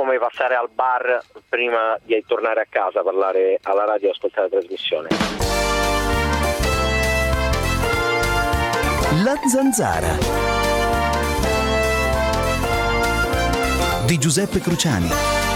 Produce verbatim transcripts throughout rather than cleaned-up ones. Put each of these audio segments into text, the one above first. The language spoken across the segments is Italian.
come passare al bar prima di tornare a casa, parlare alla radio e ascoltare la trasmissione. La Zanzara di Giuseppe Cruciani.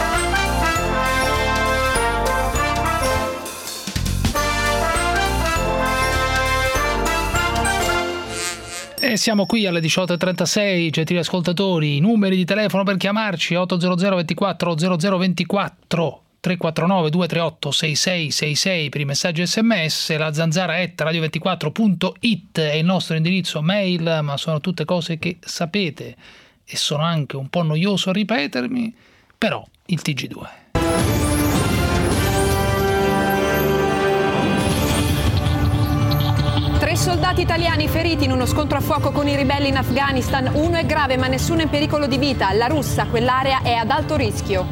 E siamo qui alle diciotto e trentasei, gentili ascoltatori, numeri di telefono per chiamarci: otto zero zero ventiquattro zero zero ventiquattro, tre quattro nove due tre otto sei sei sei sei per i messaggi sms, la zanzara at radio ventiquattro punto it è il nostro indirizzo mail, ma sono tutte cose che sapete e sono anche un po' noioso a ripetermi, però il T G due. Tre soldati italiani feriti in uno scontro a fuoco con i ribelli in Afghanistan. Uno è grave ma nessuno è in pericolo di vita. La russa, quell'area è ad alto rischio.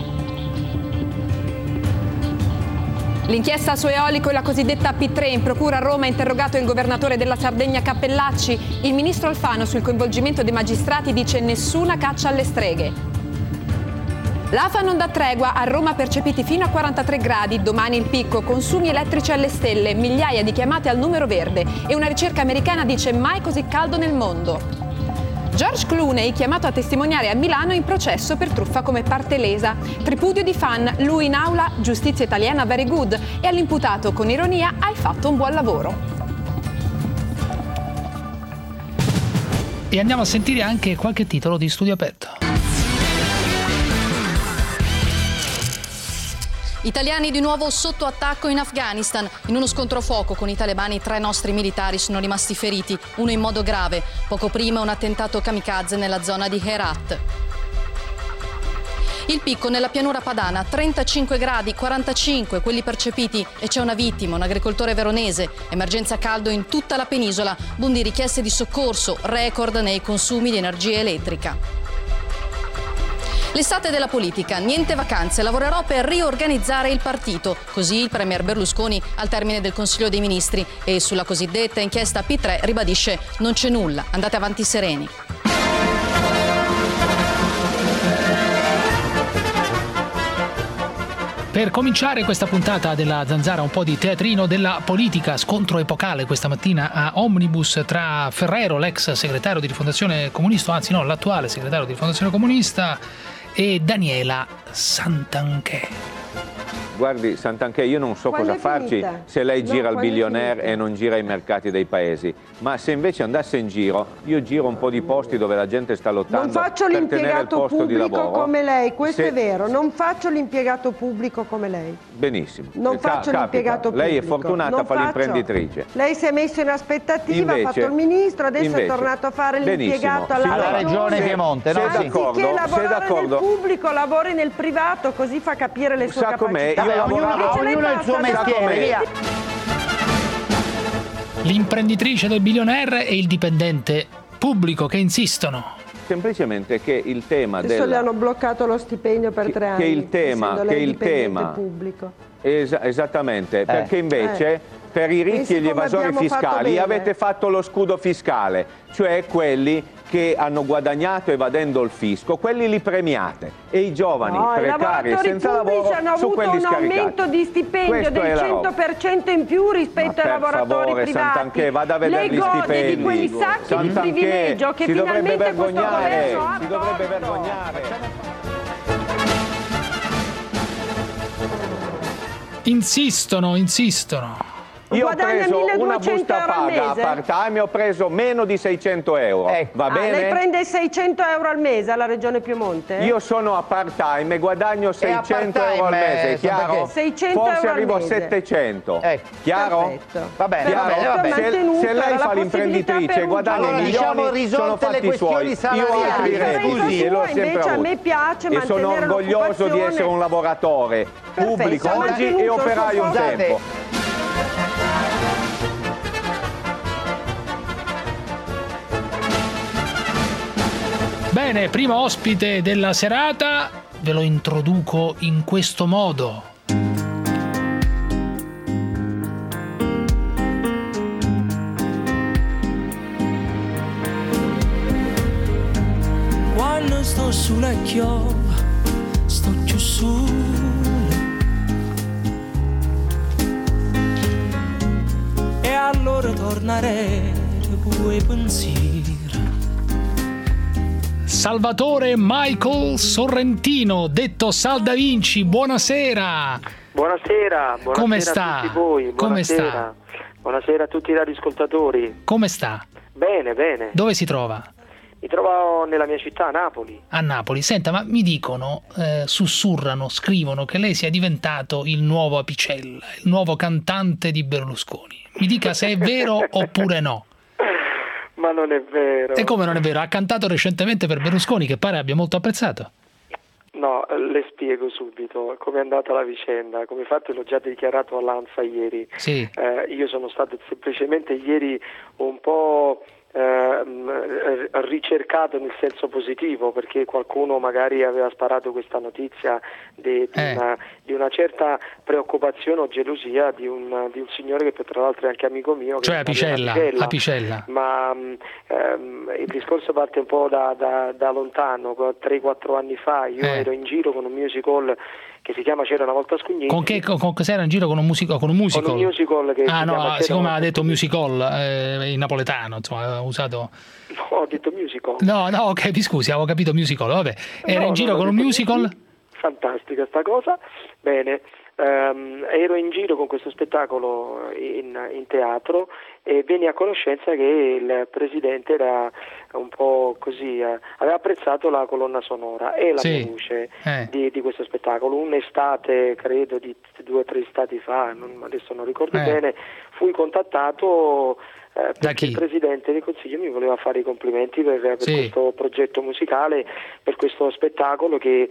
L'inchiesta su Eolico e la cosiddetta P tre. In procura a Roma ha interrogato il governatore della Sardegna Cappellacci. Il ministro Alfano sul coinvolgimento dei magistrati dice nessuna caccia alle streghe. L'A F A non dà tregua, a Roma percepiti fino a quarantatré gradi, domani il picco, consumi elettrici alle stelle, migliaia di chiamate al numero verde e una ricerca americana dice mai così caldo nel mondo. George Clooney, chiamato a testimoniare a Milano in processo per truffa come parte lesa. Tripudio di fan, lui in aula, giustizia italiana very good, e all'imputato con ironia hai fatto un buon lavoro. E andiamo a sentire anche qualche titolo di Studio Aperto. Italiani di nuovo sotto attacco in Afghanistan. In uno scontro a fuoco con i talebani tre nostri militari sono rimasti feriti, uno in modo grave. Poco prima un attentato kamikaze nella zona di Herat. Il picco nella pianura padana, trentacinque gradi, quarantacinque quelli percepiti e c'è una vittima, un agricoltore veronese. Emergenza caldo in tutta la penisola, boom di richieste di soccorso, record nei consumi di energia elettrica. L'estate della politica, niente vacanze, lavorerò per riorganizzare il partito. Così il premier Berlusconi al termine del Consiglio dei Ministri e sulla cosiddetta inchiesta P tre ribadisce non c'è nulla, andate avanti sereni. Per cominciare questa puntata della Zanzara, un po' di teatrino della politica, scontro epocale questa mattina a Omnibus tra Ferrero, l'ex segretario di Rifondazione Comunista, anzi no, l'attuale segretario di Rifondazione Comunista, e Daniela Santanchè. Guardi Santanchè, io non so Quando cosa farci finita? se lei No, gira il quando è billionaire finita? e non gira i mercati dei paesi, ma se invece andasse in giro, io giro un po' di posti dove la gente sta lottando Non faccio per tenere il l'impiegato posto di pubblico lavoro. come lei, questo Se- è vero, non faccio l'impiegato pubblico come lei. Benissimo. Non Eh, ca- faccio capita. l'impiegato pubblico. Lei è fortunata Non a fare faccio. l'imprenditrice. Lei si è messo in aspettativa, Invece- ha fatto il ministro, adesso invece- è tornato a fare benissimo, l'impiegato alla signora- Alla Regione Regione. Piemonte, no? Se Sì. d'accordo, Anziché se lavorare nel d'accordo. pubblico, lavori nel privato, così fa capire le sue Sa com'è? capacità. Io Ognuno, lavoravo- Invece lei ognuno ha il passa suo da- mestiere, via. L'imprenditrice del billionaire e il dipendente pubblico che insistono. Semplicemente che il tema Adesso della... le hanno bloccato lo stipendio per Che- tre che anni. il tema- essendo che lei il dipendente tema- pubblico. Es- esattamente, perché invece per i ricchi Pensi e gli come evasori abbiamo fatto fiscali bene. avete fatto lo scudo fiscale, cioè quelli che hanno guadagnato evadendo il fisco, quelli li premiate e i giovani No, i precari e lavoratori senza pubblici lavoro hanno su avuto quelli un scaricati. aumento di stipendio Questa è del la roba. cento per cento in più rispetto Ma per ai lavoratori favore, privati. Santanchè, vada a vedere Lei gli gode stipendi. di quei sacchi di Santanchè, privilegio che si dovrebbe finalmente questo vergognare, governo ha si dovrebbe tolto. vergognare. Insistono, insistono. Io ho Guadagna preso una milleduecento busta euro al paga mese? part-time e ho preso meno di seicento euro. Ecco. Va Ah, bene? lei prende seicento euro al mese alla Regione Piemonte? Io sono a part-time e guadagno seicento euro al part-time, mese, eh, chiaro? Santanchè. seicento Forse euro al arrivo a mese. settecento. Ecco. Chiaro? Perfetto. Va bene, Però va bene, questo va è bene. Se, mantenuto, se era lei la fa possibilità l'imprenditrice per e un guadagna giovane. Allora, milioni, diciamo, sono risolte le fatti questioni suoi. Io ho salariali. altri La redditi differenza e l'ho sua, sempre invece, a avuto. me piace E sono mantenere orgoglioso di essere un lavoratore pubblico ha oggi mantenuto e il suo operaio un posto. tempo. Bene, primo ospite della serata, ve lo introduco in questo modo. Quando sto sulla chiova sto più solo. E allora tornerei quei pensieri. Salvatore Michael Sorrentino, detto Sal Da Vinci, buonasera. Buonasera, buonasera Come a sta? tutti voi. Come Buonasera. sta? Buonasera a tutti i radioascoltatori. Come sta? Bene, bene. Dove si trova? Mi trovo nella mia città, Napoli. A Napoli. Senta, ma mi dicono, eh, sussurrano, scrivono che lei sia diventato il nuovo Apicella, il nuovo cantante di Berlusconi. Mi dica se è vero oppure no. Ma non è vero. E come non è vero? Ha cantato recentemente per Berlusconi, che pare abbia molto apprezzato. No, le spiego subito come è andata la vicenda. Come fatto l'ho già dichiarato all'ANSA ieri. Sì. Eh, io sono stato semplicemente ieri un po' eh, ricercato nel senso positivo, perché qualcuno magari aveva sparato questa notizia di, di, Eh. una, di una certa preoccupazione o gelosia di un, di un signore che tra l'altro è anche amico mio. Cioè che si chiama Apicella, Apicella. Ma ehm, il discorso parte un po' da, da, da lontano. tre quattro anni fa io Eh. ero in giro con un musical che si chiama C'era una volta Scugnini. Con che con, con, cos'era in giro con un musical? Con un musical? Con un musical che ah si no, chiama C'era siccome una ha detto volta musical eh, in napoletano, insomma, ha usato. No, ho detto musical. No, no, ok, mi scusi, avevo capito musical, vabbè. Era No, in giro no, con un ho detto musical? musical. Fantastica sta cosa. Bene, ehm, ero in giro con questo spettacolo in, in teatro e venni a conoscenza che il presidente era un po' così, eh, aveva apprezzato la colonna sonora e la Sì. mia voce Eh. di, di questo spettacolo. Un'estate, credo di due o tre stati fa, non- adesso non ricordo Eh. bene, fui contattato eh, Da perché chi? il presidente del Consiglio mi voleva fare i complimenti per, per Sì. questo progetto musicale, per questo spettacolo che,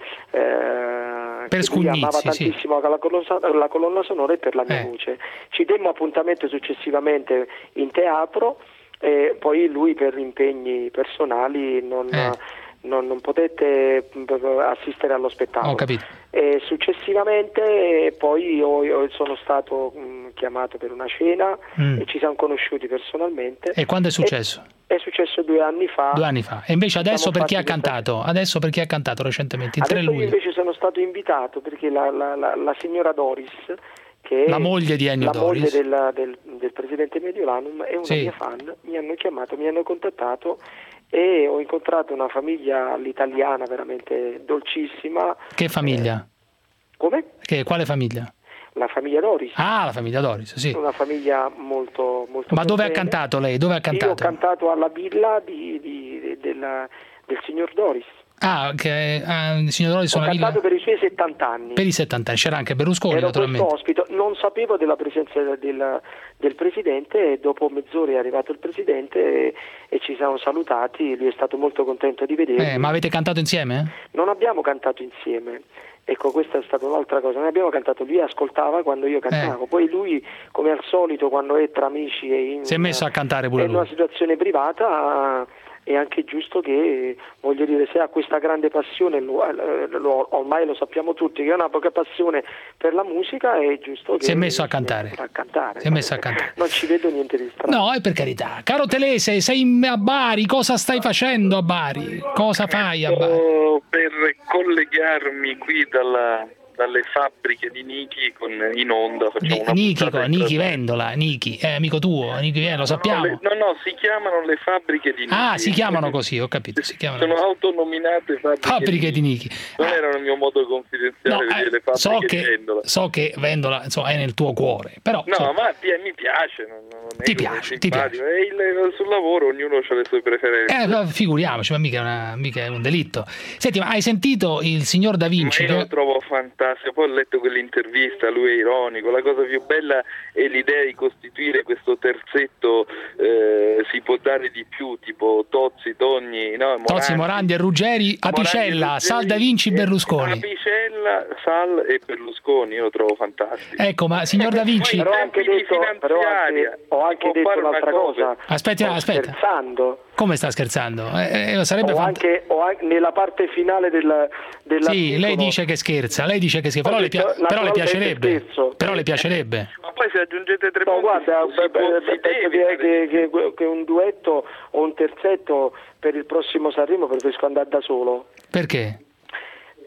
eh, che lui Scugnizzi, amava sì. tantissimo la colonna, la colonna sonora e per la mia Eh. voce. Ci demmo appuntamento successivamente in teatro e poi lui per impegni personali non, Eh. non, non potette mh, assistere allo spettacolo. Ho capito. E successivamente eh, poi io, io sono stato mh, chiamato per una cena Mm. e ci siamo conosciuti personalmente. E quando è successo? È, è successo due anni fa. Due anni fa. E invece adesso Siamo per chi ha fatti questa- cantato? Adesso per chi ha cantato recentemente, il tre Adesso io luglio. invece sono stato invitato perché la, la, la, la signora Doris, che è La moglie di Ennio la Doris. moglie del, del, del presidente Mediolanum, è una Sì. mia fan, mi hanno chiamato, mi hanno contattato e ho incontrato una famiglia all'italiana veramente dolcissima. Che famiglia? Come? Che, quale famiglia? La famiglia Doris. Ah, la famiglia Doris, sì. Una famiglia molto molto Ma dove ha bene. cantato lei? Dove ha Io ho cantato? cantato alla villa di, di- della- del signor Doris. Ah, che ah, il signor Doris Ho una villa cantato per i suoi settanta anni. per i settanta anni. C'era anche Berlusconi, Ero naturalmente. questo ospite, non sapevo della presenza del, del presidente e dopo mezz'ora è arrivato il presidente e, e ci siamo salutati, lui è stato molto contento di vedermi. Eh, ma avete cantato insieme? Non abbiamo cantato insieme. Ecco, questa è stata un'altra cosa. Noi abbiamo cantato, lui ascoltava quando io cantavo, Eh. poi lui, come al solito, quando è tra amici e in, Si è messo a cantare pure è in una lui. situazione privata, è anche giusto che, voglio dire, se ha questa grande passione, lo- lo- ormai lo sappiamo tutti, che ha una poca passione per la musica, è giusto che Si è messo a cantare. a cantare. Si è messo a cantare. Non ci vedo niente di strano. No, e per carità. Caro Telese, sei in- a Bari, cosa stai facendo a Bari? Cosa fai a Bari? Sto per collegarmi qui dalla- dalle fabbriche di Niki con, in onda. Facciamo Ni- una Niki, puntata in Niki trasmissione. Vendola, Niki, è amico tuo, Niki Vendola, lo No, sappiamo. le- no, no, si chiamano le fabbriche di Niki. Ah, si chiamano così, ho capito, si chiamano Sono così. autonominate fabbriche, Fabbriche di Niki. Non Ah, era il mio modo confidenziale no, di dire eh, le fabbriche so di che, Vendola. so che Vendola insomma, è nel tuo cuore, però No, insomma, ma ti- mi piace, non, non è Ti così piace, ti simpatico. E il- sul lavoro ognuno ha le sue preferenze. eh, ma figuriamoci, ma mica è, una- mica è un delitto. Senti, ma hai sentito il signor Da Vinci? Ma io che- lo trovo fantastico, poi ho letto quell'intervista, lui è ironico, la cosa più bella è l'idea di costituire questo terzetto, eh, si può dare di più, tipo Tozzi, Togni, no, Morandi, Tozzi, Morandi e Ruggeri, Apicella, Morandi, Ruggeri, Sal Da Vinci, eh, Berlusconi. Apicella, Sal e Berlusconi, io lo trovo fantastico. Ecco, ma signor Da Vinci, Poi Però ho in anche tempi di detto, però ho finanziaria anche, ho anche può detto fare una un'altra cosa. Aspetti, Sto aspetta. scherzando. come sta scherzando? Eh, eh, sarebbe Ho fant- anche, ho anche nella parte finale del, della Sì, lei dice che scherza, lei dice che scherza, Ho però, le, detto, pia- però le naturalmente piacerebbe. scherzo. Però le piacerebbe. Ma poi se aggiungete tre No, punti guarda, si può- beh, beh, si penso deve che, fare- che, che, che un duetto o un terzetto per il prossimo Sanremo preferisco andare da solo. Perché?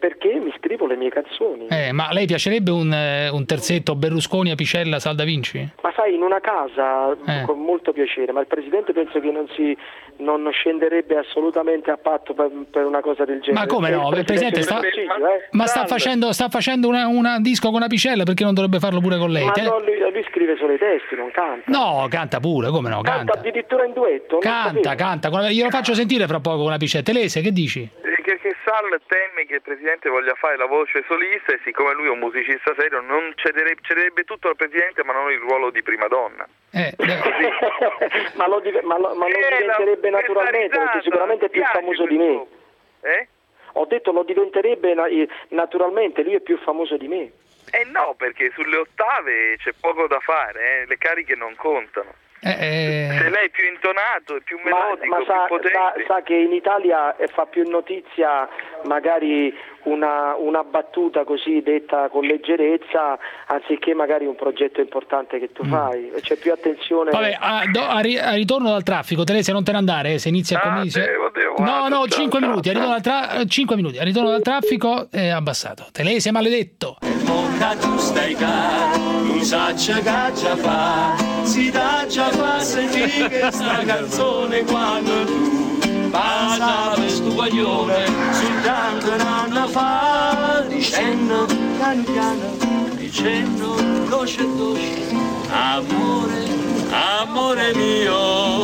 perché mi scrivo le mie canzoni. Eh, ma a lei piacerebbe un, eh, un terzetto Berlusconi, Apicella, Salda Vinci? Ma sai, in una casa Eh. con molto piacere, ma il Presidente penso che non si non scenderebbe assolutamente a patto per, per una cosa del genere. Ma come no? Il Presidente sta, del Consiglio, eh. ma sta facendo, sta facendo una, una disco con Apicella, perché non dovrebbe farlo pure con lei? Ma Te- no, lui, lui scrive solo i testi, non canta. No, canta pure, come no? Canta Canta, addirittura in duetto. non canta, sapevo. canta. Con- Glielo faccio sentire fra poco con Apicella. Telese, che dici? Che, che Sal teme che il Presidente voglia fare la voce solista e siccome lui è un musicista serio non cederebbe, cederebbe tutto al Presidente ma non il ruolo di prima donna. Eh, ma lo, div- ma lo, ma lo Eh, diventerebbe la- naturalmente, questa perché sicuramente è più risata, famoso di me. Eh? Ho detto lo diventerebbe na- naturalmente, lui è più famoso di me. Eh no, perché sulle ottave c'è poco da fare, eh? Le cariche non contano. eh, eh, Se lei è più intonato, è più Ma, melodico, ma sa, più potente. sa, sa che in Italia eh, fa più notizia magari una, una battuta così detta con leggerezza anziché magari un progetto importante che tu fai, c'è più attenzione. Vabbè, a, do- a ri- a ritorno dal traffico, Telese, non te ne andare, eh, se inizia Ah, a cominciare. devo- devo- No, guarda, no, ciao, cinque ciao, minuti, a ritorno dal tra- cinque minuti, a ritorno dal traffico è abbassato. Telese, maledetto. Monca tu stai cá, non saccia che già fa, si dà già fa sentire che sta canzone quando tu passa per sto guaglione, soltanto un anno fa, dicendo piano piano, dicendo dolce dolce, amore, amore mio,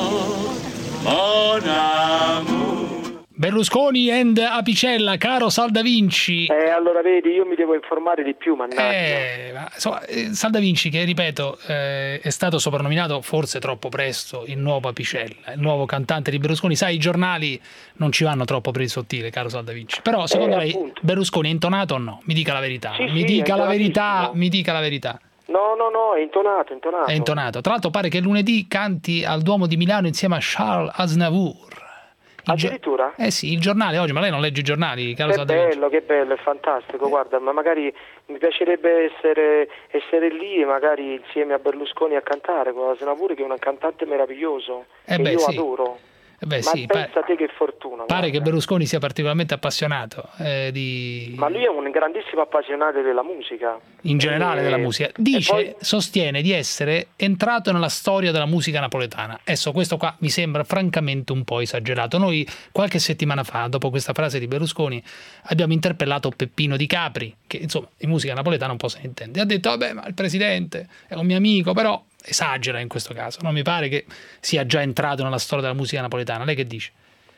mon amour. Berlusconi and Apicella, caro Salda Vinci. Eh, allora vedi, io mi devo informare di più, mannaggia. Eh, ma, insomma, eh, Salda Vinci, che ripeto, eh, è stato soprannominato forse troppo presto il nuovo Apicella, il nuovo cantante di Berlusconi. Sai, i giornali non ci vanno troppo per il sottile, caro Salda Vinci. Però secondo Eh, lei appunto. Berlusconi è intonato o no? Mi dica la verità. Sì, mi sì, dica è la verità, intonatissimo. mi dica la verità. No, no, no, è intonato, è intonato. È intonato. Tra l'altro pare che lunedì canti al Duomo di Milano insieme a Charles Aznavour. Il gio- Addirittura? Eh sì, il giornale oggi, ma lei non legge i giornali, caro Che Salda Vinci? bello, che bello, è fantastico, guarda, ma magari mi piacerebbe essere, essere lì e magari insieme a Berlusconi a cantare con Aznavour, che è un cantante meraviglioso, Eh che beh, io sì. adoro. Eh beh, Ma sì, pensa pa- te che fortuna. pare guarda. che Berlusconi sia particolarmente appassionato eh, di... Ma lui è un grandissimo appassionato della musica. in generale E- della musica. e Dice, poi- sostiene di essere entrato nella storia della musica napoletana. Adesso questo qua mi sembra francamente un po' esagerato. Noi qualche settimana fa, dopo questa frase di Berlusconi, abbiamo interpellato Peppino Di Capri, che insomma di musica napoletana un po' se ne intende. Ha detto, vabbè, ma il presidente è un mio amico, però esagera in questo caso. Non mi pare che sia già entrato nella storia della musica napoletana. Lei che dice?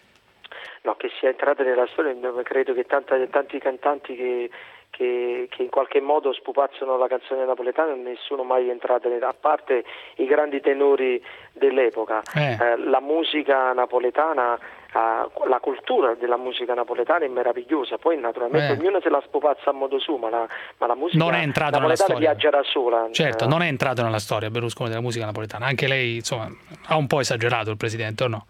No, che sia entrata nella storia, no, credo che tanta- tanti cantanti che, che, che in qualche modo spupazzano la canzone napoletana non sono mai entrate, nel- a parte i grandi tenori dell'epoca. Eh. Eh, la musica napoletana, eh, la cultura della musica napoletana è meravigliosa, poi naturalmente Eh. ognuno se la spupazza a modo suo, ma la, ma la musica Non è entrato nella napoletana storia. viaggia da sola. Certo, Eh, non è entrato nella storia Berlusconi della musica napoletana. Anche lei, insomma, ha un po' esagerato il presidente, o no?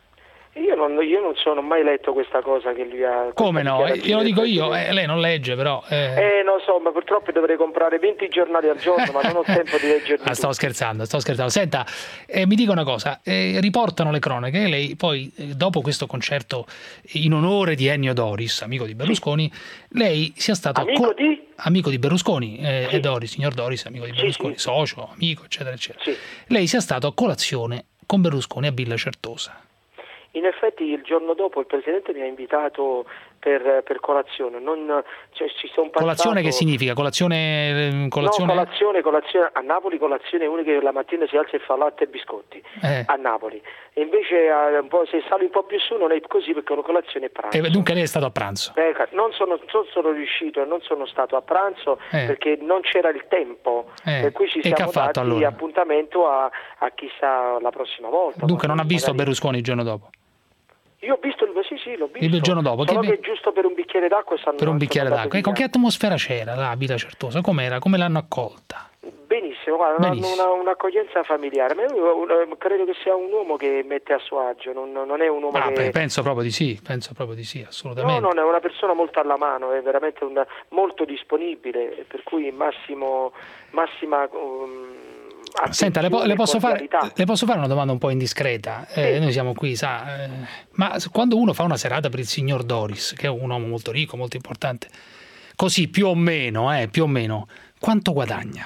Io non, io non sono mai letto questa cosa che lui ha. Come questa no? dichiarazione Glielo del dico io, Presidente. eh, lei non legge però. eh. Eh, non so, ma purtroppo dovrei comprare venti giornali al giorno, ma non ho tempo di leggerli. Ah, stavo scherzando, stavo scherzando. Senta, eh, mi dica una cosa, eh, riportano le cronache, lei poi, eh, dopo questo concerto in onore di Ennio Doris, amico di Berlusconi, lei sia stato... Amico di? Amico di Berlusconi, eh, Sì. e Doris, signor Doris, amico di Sì, Berlusconi, sì. socio, amico, eccetera, eccetera. Sì. Lei sia stato a colazione con Berlusconi a Villa Certosa. In effetti il giorno dopo il Presidente mi ha invitato per, per colazione. Non, cioè, ci sono passato... Colazione che significa? Colazione... eh, colazione... No, colazione, colazione. A Napoli colazione è uno che la mattina si alza e fa latte e biscotti. Eh. A Napoli. E invece eh, un po', se sali un po' più su non è così perché una colazione è pranzo. Eh, dunque lei è stato a pranzo. Eh, non, sono, non sono riuscito e non sono stato a pranzo Eh. perché non c'era il tempo, Eh. per cui ci E che siamo ha fatto, dati allora? appuntamento a, a chissà la prossima volta. Dunque non ha Magari- visto Berlusconi il giorno dopo? Io ho visto il sì, sì, l'ho visto. Il giorno dopo, Solo che che vi- giusto per un bicchiere d'acqua stanno Per un bicchiere sono d'acqua. E andato con che via. atmosfera c'era là a Villa Certosa? Com'era? Come l'hanno accolta? Benissimo, guarda, Benissimo. hanno una, un'accoglienza familiare. Ma io un- credo che sia un uomo che mette a suo agio, non, non è un uomo Ah, che... beh, penso proprio di sì, penso proprio di sì, No, assolutamente. non è una persona molto alla mano, è veramente un, molto disponibile, per cui massimo, massima um, Senta, le, po- le, posso fare, cordialità. le posso fare una domanda un po' indiscreta? Eh, noi siamo qui, sa, eh, ma quando uno fa una serata per il signor Doris, che è un uomo molto ricco, molto importante, così più o meno, eh, più o meno, quanto guadagna?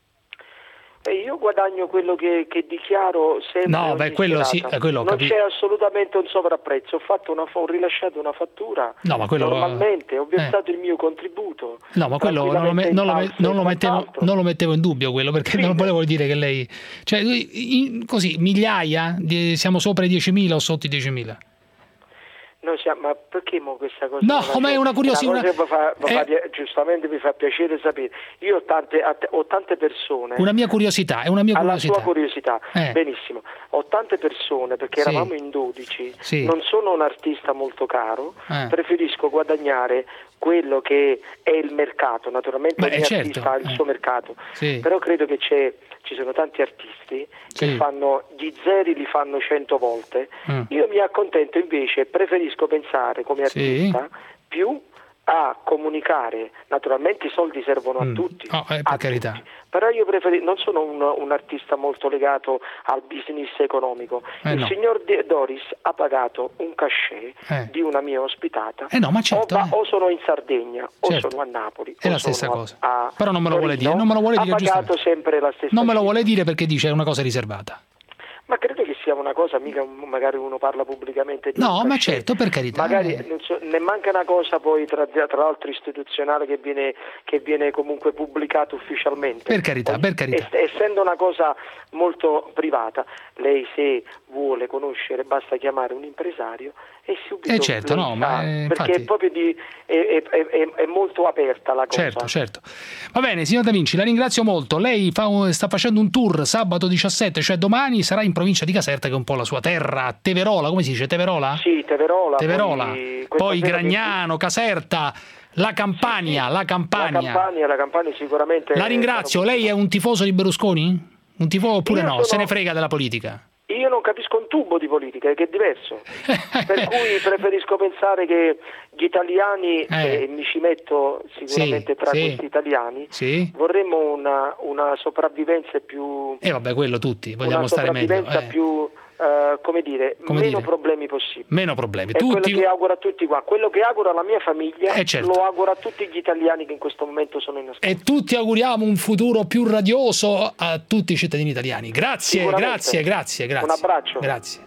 E io guadagno quello che, che dichiaro sempre. No, beh, quello sì, quello ho non capito. c'è assolutamente un sovrapprezzo. Ho fatto una, ho rilasciato una fattura No, ma quello- normalmente, ho eh. versato il mio contributo. No, ma quello non lo, me- non, lo me- non lo mettevo, non lo mettevo in dubbio quello, perché non volevo dire che lei, cioè in- così migliaia, di- siamo sopra i diecimila o sotto i diecimila? Noi siamo, ma perché mo questa cosa? No, non ma è una curiosità. Una cosa che mi fa- mi fa è- pia- giustamente mi fa piacere sapere. Io ho tante, ho tante persone. Una mia curiosità, è una mia Alla curiosità. sua curiosità, Eh. benissimo. Ho tante persone perché Sì. eravamo in dodici, Sì. non sono un artista molto caro, Eh. preferisco guadagnare quello che è il mercato. Naturalmente Beh, ogni certo, artista ha il eh. suo mercato, Sì. però credo che c'è, ci sono tanti artisti che Sì. fanno gli zeri li fanno cento volte. Mm. Io mi accontento invece, preferisco pensare come Sì. artista più a comunicare. Naturalmente i soldi servono Mm. a tutti, Oh, eh, per carità. però io preferi- non sono un, un artista molto legato al business economico. Eh, il no. signor De- Doris ha pagato un cachet Eh. di una mia ospitata. Eh no, ma certo, o, va- eh. o sono in Sardegna Certo. o sono a Napoli. È o la stessa sono a- cosa. a Però non me lo vuole Torino. dire, non me lo vuole ha dire, pagato giustamente. sempre la stessa Non me lo cifra. vuole dire perché dice è una cosa riservata. Ma credo che sia una cosa, mica un- magari uno parla pubblicamente di No, un ma cachet. certo, per carità. Magari eh. non so, ne manca una cosa poi tra, tra l'altro istituzionale che viene, che viene comunque pubblicato ufficialmente. Per carità, per carità. Es- essendo una cosa molto privata, lei se vuole conoscere basta chiamare un impresario e subito Eh, certo, lei no, sa, ma, eh, perché infatti- è proprio di, è, è- è- è molto aperta la cosa. Certo, certo. Va bene, signor Da Vinci, la ringrazio molto. Lei fa un- sta facendo un tour sabato diciassette, cioè domani, sarà in provincia di Caserta, che è un po' la sua terra. Teverola, come si dice? Teverola? Sì, Teverola. Teverola. Poi, questa Poi sera che- Gragnano, Caserta, la Campania, la La Campania. Campania, la Campania sicuramente. La ringrazio. Lei è un tifoso di Berlusconi? Un tifo oppure Io no? sono- Se ne frega della politica? Io non capisco un tubo di politica, che è diverso. Per cui preferisco pensare che gli italiani, Eh. e mi ci metto sicuramente Sì, tra sì. questi italiani, Sì? vorremmo una, una sopravvivenza più. E vabbè, quello tutti, vogliamo una stare meglio. sopravvivenza eh. più, eh, come dire, Come meno dire? problemi possibili. Meno problemi. È quello Tutti... che auguro a tutti qua. Quello che auguro alla mia famiglia, Eh, certo. lo auguro a tutti gli italiani che in questo momento sono in ascolto. E tutti auguriamo un futuro più radioso a tutti i cittadini italiani. Grazie, Sicuramente. grazie, grazie, grazie. Un abbraccio. Grazie.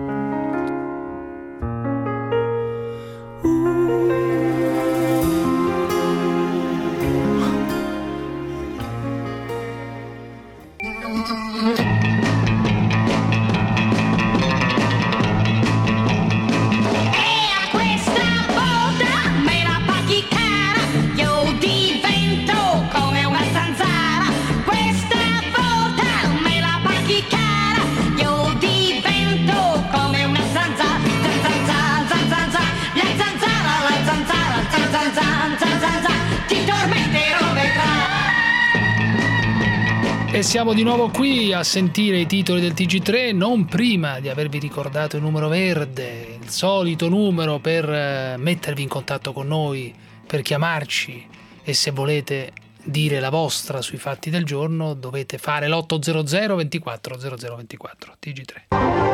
E siamo di nuovo qui a sentire i titoli del T G tre, non prima di avervi ricordato il numero verde, il solito numero per eh, mettervi in contatto con noi, per chiamarci, e se volete dire la vostra sui fatti del giorno dovete fare l'otto zero zero ventiquattro zero zero ventiquattro T G tre.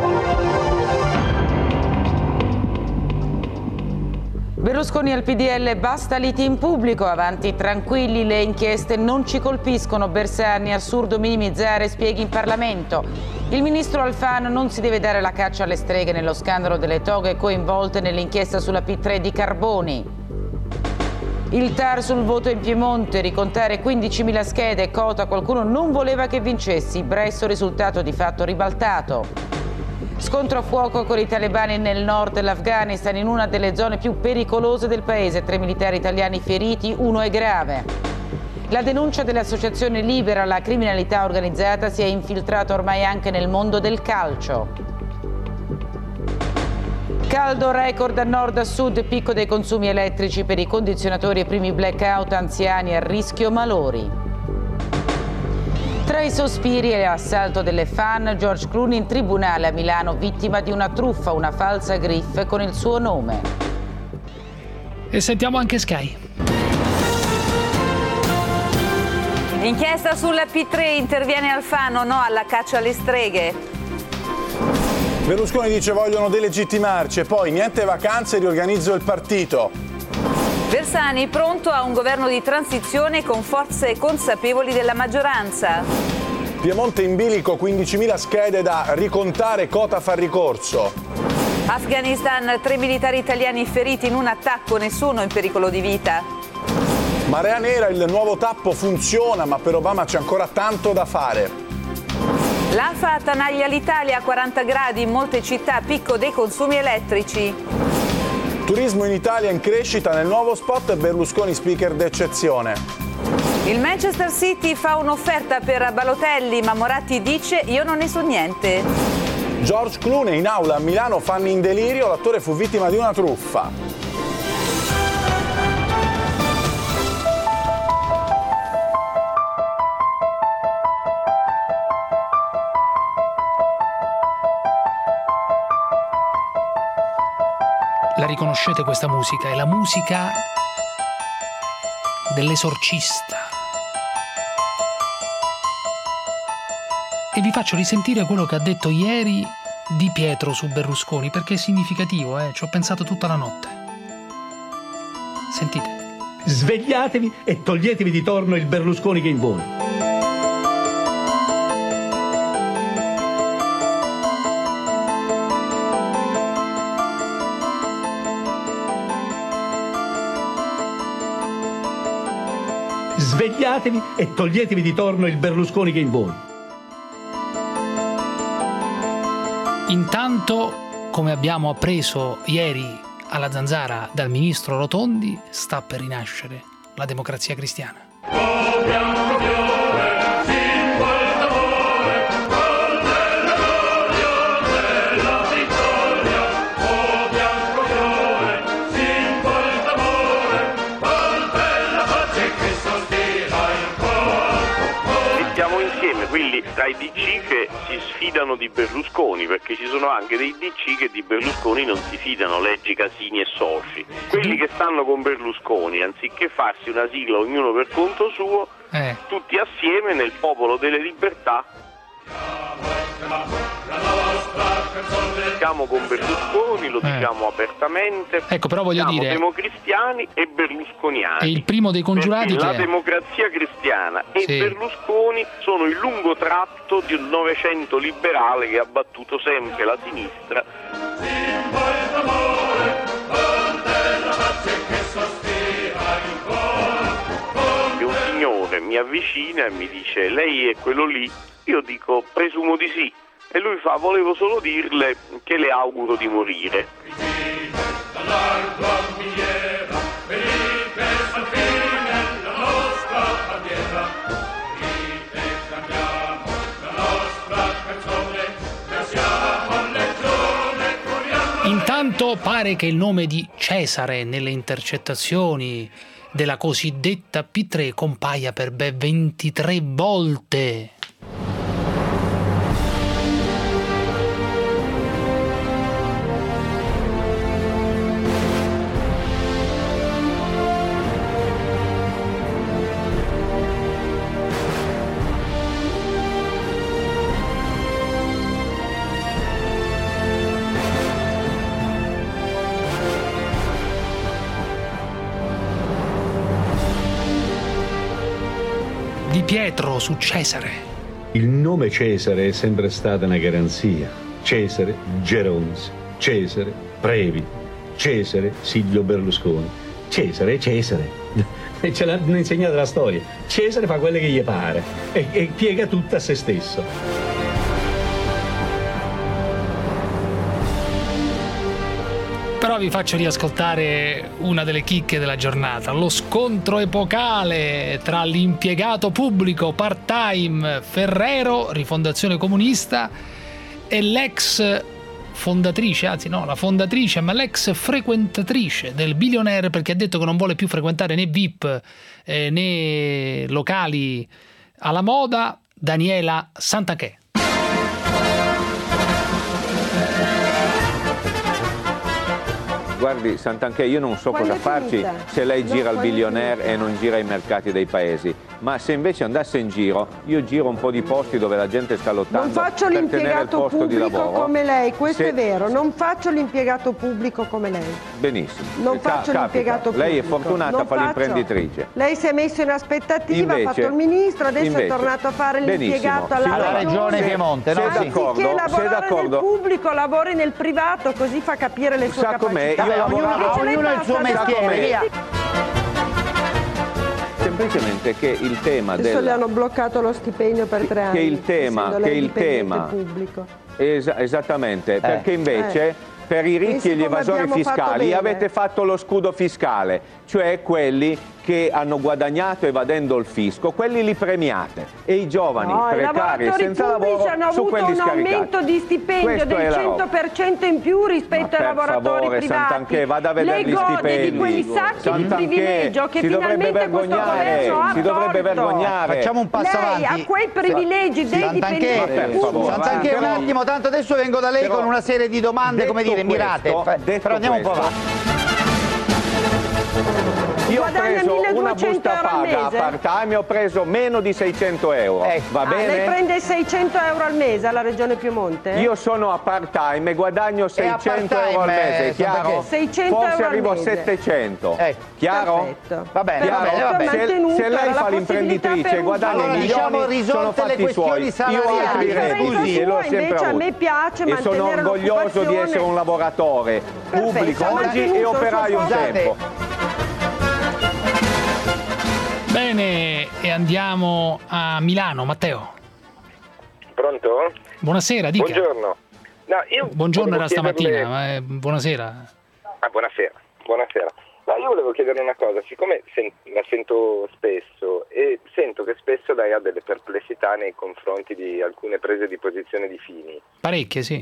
Berlusconi al P D L, basta liti in pubblico, avanti tranquilli, le inchieste non ci colpiscono, Bersani, assurdo minimizzare, spieghi in Parlamento. Il ministro Alfano non si deve dare la caccia alle streghe nello scandalo delle toghe coinvolte nell'inchiesta sulla P tre di Carboni. Il T A R sul voto in Piemonte, ricontare quindicimila schede, Cota, qualcuno non voleva che vincessi, Bresso risultato di fatto ribaltato. Scontro a fuoco con i talebani nel nord dell'Afghanistan, in una delle zone più pericolose del paese, tre militari italiani feriti, uno è grave. La denuncia dell'associazione Libera, la criminalità organizzata si è infiltrata ormai anche nel mondo del calcio. Caldo record a nord a sud, picco dei consumi elettrici per i condizionatori e primi blackout, anziani a rischio malori. Tra i sospiri e l'assalto delle fan, George Clooney in tribunale a Milano, vittima di una truffa, una falsa griffe con il suo nome. E sentiamo anche Sky. L'inchiesta sulla P tre, interviene Alfano, no alla caccia alle streghe. Berlusconi dice vogliono delegittimarci e poi niente vacanze, riorganizzo il partito. Bersani pronto a un governo di transizione con forze consapevoli della maggioranza. Piemonte in bilico, quindicimila schede da ricontare, Cota fa ricorso. Afghanistan, tre militari italiani feriti in un attacco, nessuno in pericolo di vita. Marea nera, il nuovo tappo funziona, ma per Obama c'è ancora tanto da fare. L'Alfa attanaglia l'Italia a quaranta gradi, in molte città picco dei consumi elettrici. Turismo in Italia in crescita, nel nuovo spot Berlusconi speaker d'eccezione. Il Manchester City fa un'offerta per Balotelli, ma Moratti dice io non ne so niente. George Clooney in aula a Milano, fan in delirio, l'attore fu vittima di una truffa. La riconoscete questa musica? È la musica dell'esorcista. E vi faccio risentire quello che ha detto ieri Di Pietro su Berlusconi, perché è significativo, eh? Ci ho pensato tutta la notte. Sentite. Svegliatevi e toglietevi di torno il Berlusconi che è in voi. Svegliatevi e toglietevi di torno il Berlusconi che è in voi. Intanto, come abbiamo appreso ieri alla Zanzara dal ministro Rotondi, sta per rinascere la Democrazia Cristiana. Quelli tra i D C che si sfidano di Berlusconi, perché ci sono anche dei D C che di Berlusconi non si fidano, leggi Casini e soci. Quelli che stanno con Berlusconi, anziché farsi una sigla ognuno per conto suo, eh. tutti assieme nel Popolo delle Libertà, siamo con Berlusconi, lo diciamo eh. apertamente. Ecco, però voglio siamo dire, democristiani e berlusconiani. E il primo dei congiurati perché che la è? Democrazia Cristiana e sì. Berlusconi sono il lungo tratto di un Novecento liberale che ha battuto sempre la sinistra. E un signore mi avvicina e mi dice: lei è quello lì? Io dico: presumo di sì. E lui fa: volevo solo dirle che le auguro di morire. Intanto pare che il nome di Cesare nelle intercettazioni della cosiddetta P tre compaia per ben ventitré volte. Di Pietro su Cesare. Il nome Cesare è sempre stata una garanzia. Cesare Geronzi, Cesare Previ, Cesare Silvio Berlusconi. Cesare è Cesare. Ce l'ha insegnato la storia. Cesare fa quello che gli pare e, e piega tutto a se stesso. Però vi faccio riascoltare una delle chicche della giornata, lo scontro epocale tra l'impiegato pubblico part-time Ferrero, Rifondazione Comunista, e l'ex fondatrice, anzi no, la fondatrice, ma l'ex frequentatrice del Billionaire, perché ha detto che non vuole più frequentare né V I P eh, né locali alla moda, Daniela Santanchè. Guardi Santanchè, io non so cosa farci se lei gira al Billionaire e non gira ai mercati dei paesi. ma se invece andasse in giro, io giro un po' di posti dove la gente sta lottando Non faccio per tenere il l'impiegato posto di pubblico lavoro. come lei, questo Se- è vero, non faccio l'impiegato pubblico come lei. Benissimo. Non Ca- faccio capita. l'impiegato pubblico. Lei è fortunata a Non fare faccio. l'imprenditrice. Lei si è messo in aspettativa, Invece- ha fatto il ministro, adesso invece- è tornato a fare benissimo. l'impiegato alla Signora, regione. se- Piemonte, no? se è Sì. d'accordo, Anziché se è lavorare nel d'accordo, pubblico, lavori nel privato, così fa capire le sue sa com'è? capacità. Io ognuno, lavoravo- ognuno ha il suo Invece lei mestiere, passa via. semplicemente che il tema Adesso del le hanno bloccato lo stipendio per tre anni. che il tema, essendo che lei il dipendente tema pubblico. Es- esattamente, perché invece Eh. per i ricchi Pensi e gli come evasori abbiamo fatto fiscali bene. avete fatto lo scudo fiscale, cioè quelli che hanno guadagnato evadendo il fisco, quelli li premiate e i giovani No, i precari e lavoratori senza pubblici lavoro hanno su avuto quelli un scaricati. aumento di stipendio Questa del è la roba. cento per cento in più rispetto Ma ai per lavoratori favore, privati. Sant'Anché, vada a vedere Lei gli gode stipendi. di quei sacchi di Sant'Anché, privilegio che si dovrebbe finalmente questo vergognare, governo ha si dovrebbe tolto. vergognare. Facciamo un passo Lei avanti. ha quei privilegi dei Sant'Anché, dipendenti per favore, pubblici. Sant'Anché, un Però- attimo, tanto adesso vengo da lei Però, con una serie di domande, come detto dire, mirate. questo, Fa- detto Però andiamo un po' questo, avanti. Io ho Guadagna preso una milleduecento busta euro al paga mese? part-time e ho preso meno di seicento euro. Ecco. Va Ah, lei bene? prende seicento euro al mese alla Regione Piemonte? Io sono a part-time e guadagno seicento euro al part-time, mese, eh, chiaro? Sant'Anché. seicento Forse euro al arrivo a mese. settecento. Ecco. Chiaro? Perfetto. Va bene, Però va bene, questo va è bene. mantenuto, Se era lei la fa possibilità l'imprenditrice per e un guadagna Allora, giovane. diciamo, milioni, sono risolte le fatti questioni suoi. Io ho salariali. altri La redditi differenza e l'ho sua, sempre invece, a avuto. me piace E sono mantenere orgoglioso di l'occupazione. essere un lavoratore Perfetto, pubblico ha oggi mantenuto e il suo operaio un posto. tempo. Bene, e andiamo a Milano. Matteo, Pronto? buonasera, dica. Buongiorno. No, io Buongiorno volevo era stamattina, chiederle- ma è- buonasera. Ah, buonasera. Buonasera. No, io volevo chiedere una cosa, siccome sen- la sento spesso e sento che spesso lei ha delle perplessità nei confronti di alcune prese di posizione di Fini, Parecchie, sì.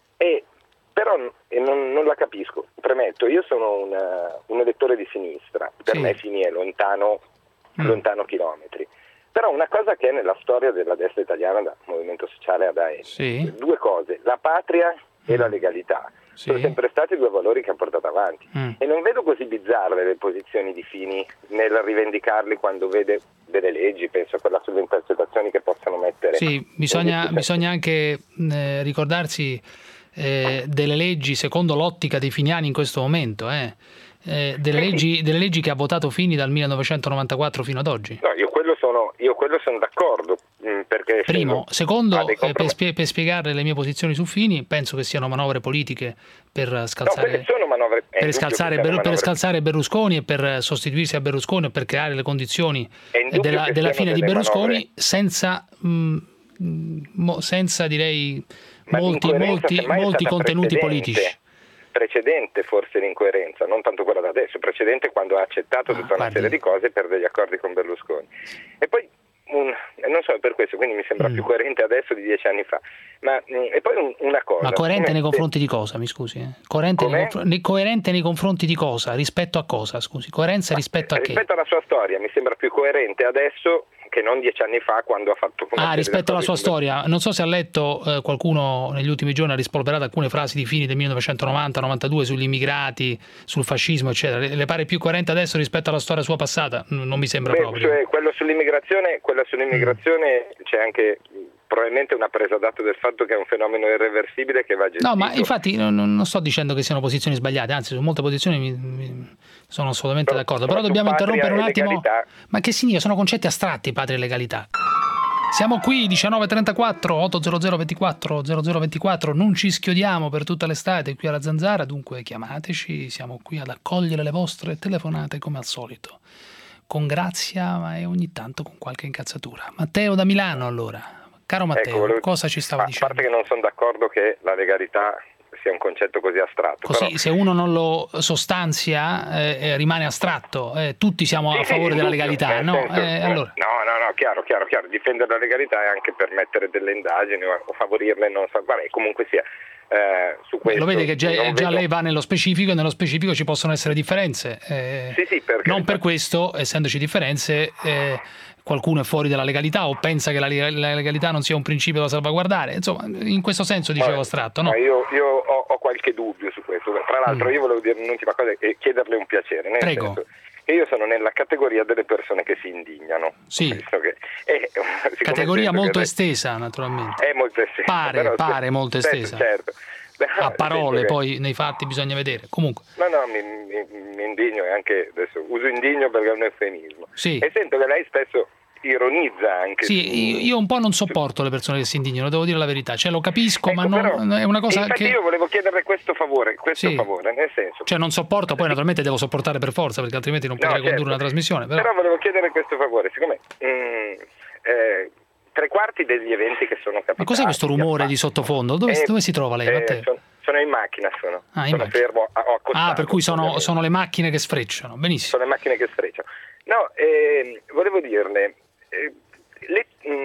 e però e non, non la capisco. Premetto, io sono un, un elettore di sinistra, per Sì. me Fini è lontano, Mm. lontano chilometri. Però una cosa che è nella storia della destra italiana, da Movimento Sociale ad A N, Sì. due cose, la patria e la legalità. Sì. Sono sempre stati due valori che ha portato avanti Mm. e non vedo così bizzarre le posizioni di Fini nel rivendicarli quando vede delle leggi, penso a quella sulle intercettazioni che possono mettere. Sì, bisogna, in bisogna anche eh, ricordarsi eh, delle leggi secondo l'ottica dei finiani in questo momento, eh. Eh, delle, leggi, delle leggi che ha votato Fini dal millenovecentonovantaquattro fino ad oggi. No, io quello sono, io quello sono d'accordo, mh, perché Primo. ha Secondo, dei eh, per, compromessi. spie- per spiegare le mie posizioni su Fini, penso che siano manovre politiche per No, scalzare, quelle sono manovre, è per indubbio scalzare, che siano Ber- per manovre- scalzare Berlusconi e per sostituirsi a Berlusconi e per creare le condizioni È indubbio della, che della siano fine di delle Berlusconi manovre. senza, mh, mh, mo- senza direi Ma molti, l'incoerenza molti, semmai è molti stata contenuti precedente. politici. Precedente forse l'incoerenza, non tanto quella da adesso, precedente quando ha accettato tutta una guardi. serie di cose per degli accordi con Berlusconi. E poi, un, non so per questo, quindi mi sembra Mm. più coerente adesso di dieci anni fa. Ma, mh, e poi un- una cosa. Ma coerente come- nei confronti di cosa, mi scusi? eh? Coerente, nei, Come? confr- nei- coerente nei confronti di cosa? Rispetto a cosa, scusi? Coerenza rispetto a che? Rispetto alla sua storia mi sembra più coerente adesso che non dieci anni fa quando ha fatto una Ah, serie rispetto alla di sua accordi con storia, non so se ha letto eh, qualcuno negli ultimi giorni ha rispolverato alcune frasi di Fini del millenovecentonovanta novantadue sugli immigrati, sul fascismo, eccetera. Le, le pare più coerente adesso rispetto alla storia sua passata? N- Non mi sembra Beh, proprio. cioè, quello sull'immigrazione, quella sull'immigrazione c'è anche mh, probabilmente una presa d'atto del fatto che è un fenomeno irreversibile che va gestito. No, ma infatti non, non sto dicendo che siano posizioni sbagliate, anzi su molte posizioni mi, mi- sono assolutamente Però- d'accordo, però però su dobbiamo patria interrompere un e attimo. legalità- Ma che significa? Sono concetti astratti, patria e legalità. Siamo qui, diciannove e trentaquattro, ottocento ventiquattro zero zero ventiquattro, non ci schiodiamo per tutta l'estate qui alla Zanzara, dunque chiamateci, siamo qui ad accogliere le vostre telefonate come al solito, con grazia ma e ogni tanto con qualche incazzatura. Matteo da Milano allora, caro Matteo, Ecco, volevo- cosa ci stava a dicendo? parte che non sono d'accordo che la legalità sia un concetto così astratto. Così però- se uno non lo sostanzia eh, eh, rimane astratto, eh, tutti siamo Sì, a sì, favore della indubbio, legalità, nel no? senso, Eh, eh, allora. no, no, no, chiaro, chiaro, chiaro. Difendere la legalità è anche permettere delle indagini o o favorirle, non so, vabbè, comunque sia. Eh, su questo Lo vede che già, non già vedo- lei va nello specifico e nello specifico ci possono essere differenze. eh, Sì, sì, perché- non per questo, essendoci differenze, eh, qualcuno è fuori dalla legalità o pensa che la, la legalità non sia un principio da salvaguardare. Insomma, in questo senso dicevo Vabbè, astratto, no? ma io, io ho, ho qualche dubbio su questo. Tra l'altro io volevo dire un'ultima cosa e chiederle un piacere. Nel Prego. senso che io sono nella categoria delle persone che si indignano. Sì. Che è, categoria molto che estesa, naturalmente. È molto estesa. Pare, però, pare molto estesa. Certo. A parole, che... poi nei fatti bisogna vedere. Comunque. No, no, mi, mi, mi indigno e anche adesso uso indigno perché è un eufemismo. Sì. E sento che lei spesso ironizza anche. Sì, su... io un po' non sopporto le persone che si indignano, devo dire la verità. Cioè lo capisco, ecco, ma non, però, è una cosa infatti che... io volevo chiederle questo favore, questo sì. favore, nel senso... Cioè non sopporto, poi naturalmente devo sopportare per forza, perché altrimenti non potrei no, certo. condurre una trasmissione. Però... però volevo chiedere questo favore, siccome... Mm, eh, tre quarti degli eventi che sono capitati... Ma cos'è questo rumore di sottofondo? Dove, eh, dove si trova lei, eh, Matteo? Sono, sono in macchina, sono, ah, in sono macchina. fermo, ho accostato. Ah, per cui sono, sono le macchine che sfrecciano, benissimo. Sono le macchine che sfrecciano. No, eh, volevo dirle... Eh, Le,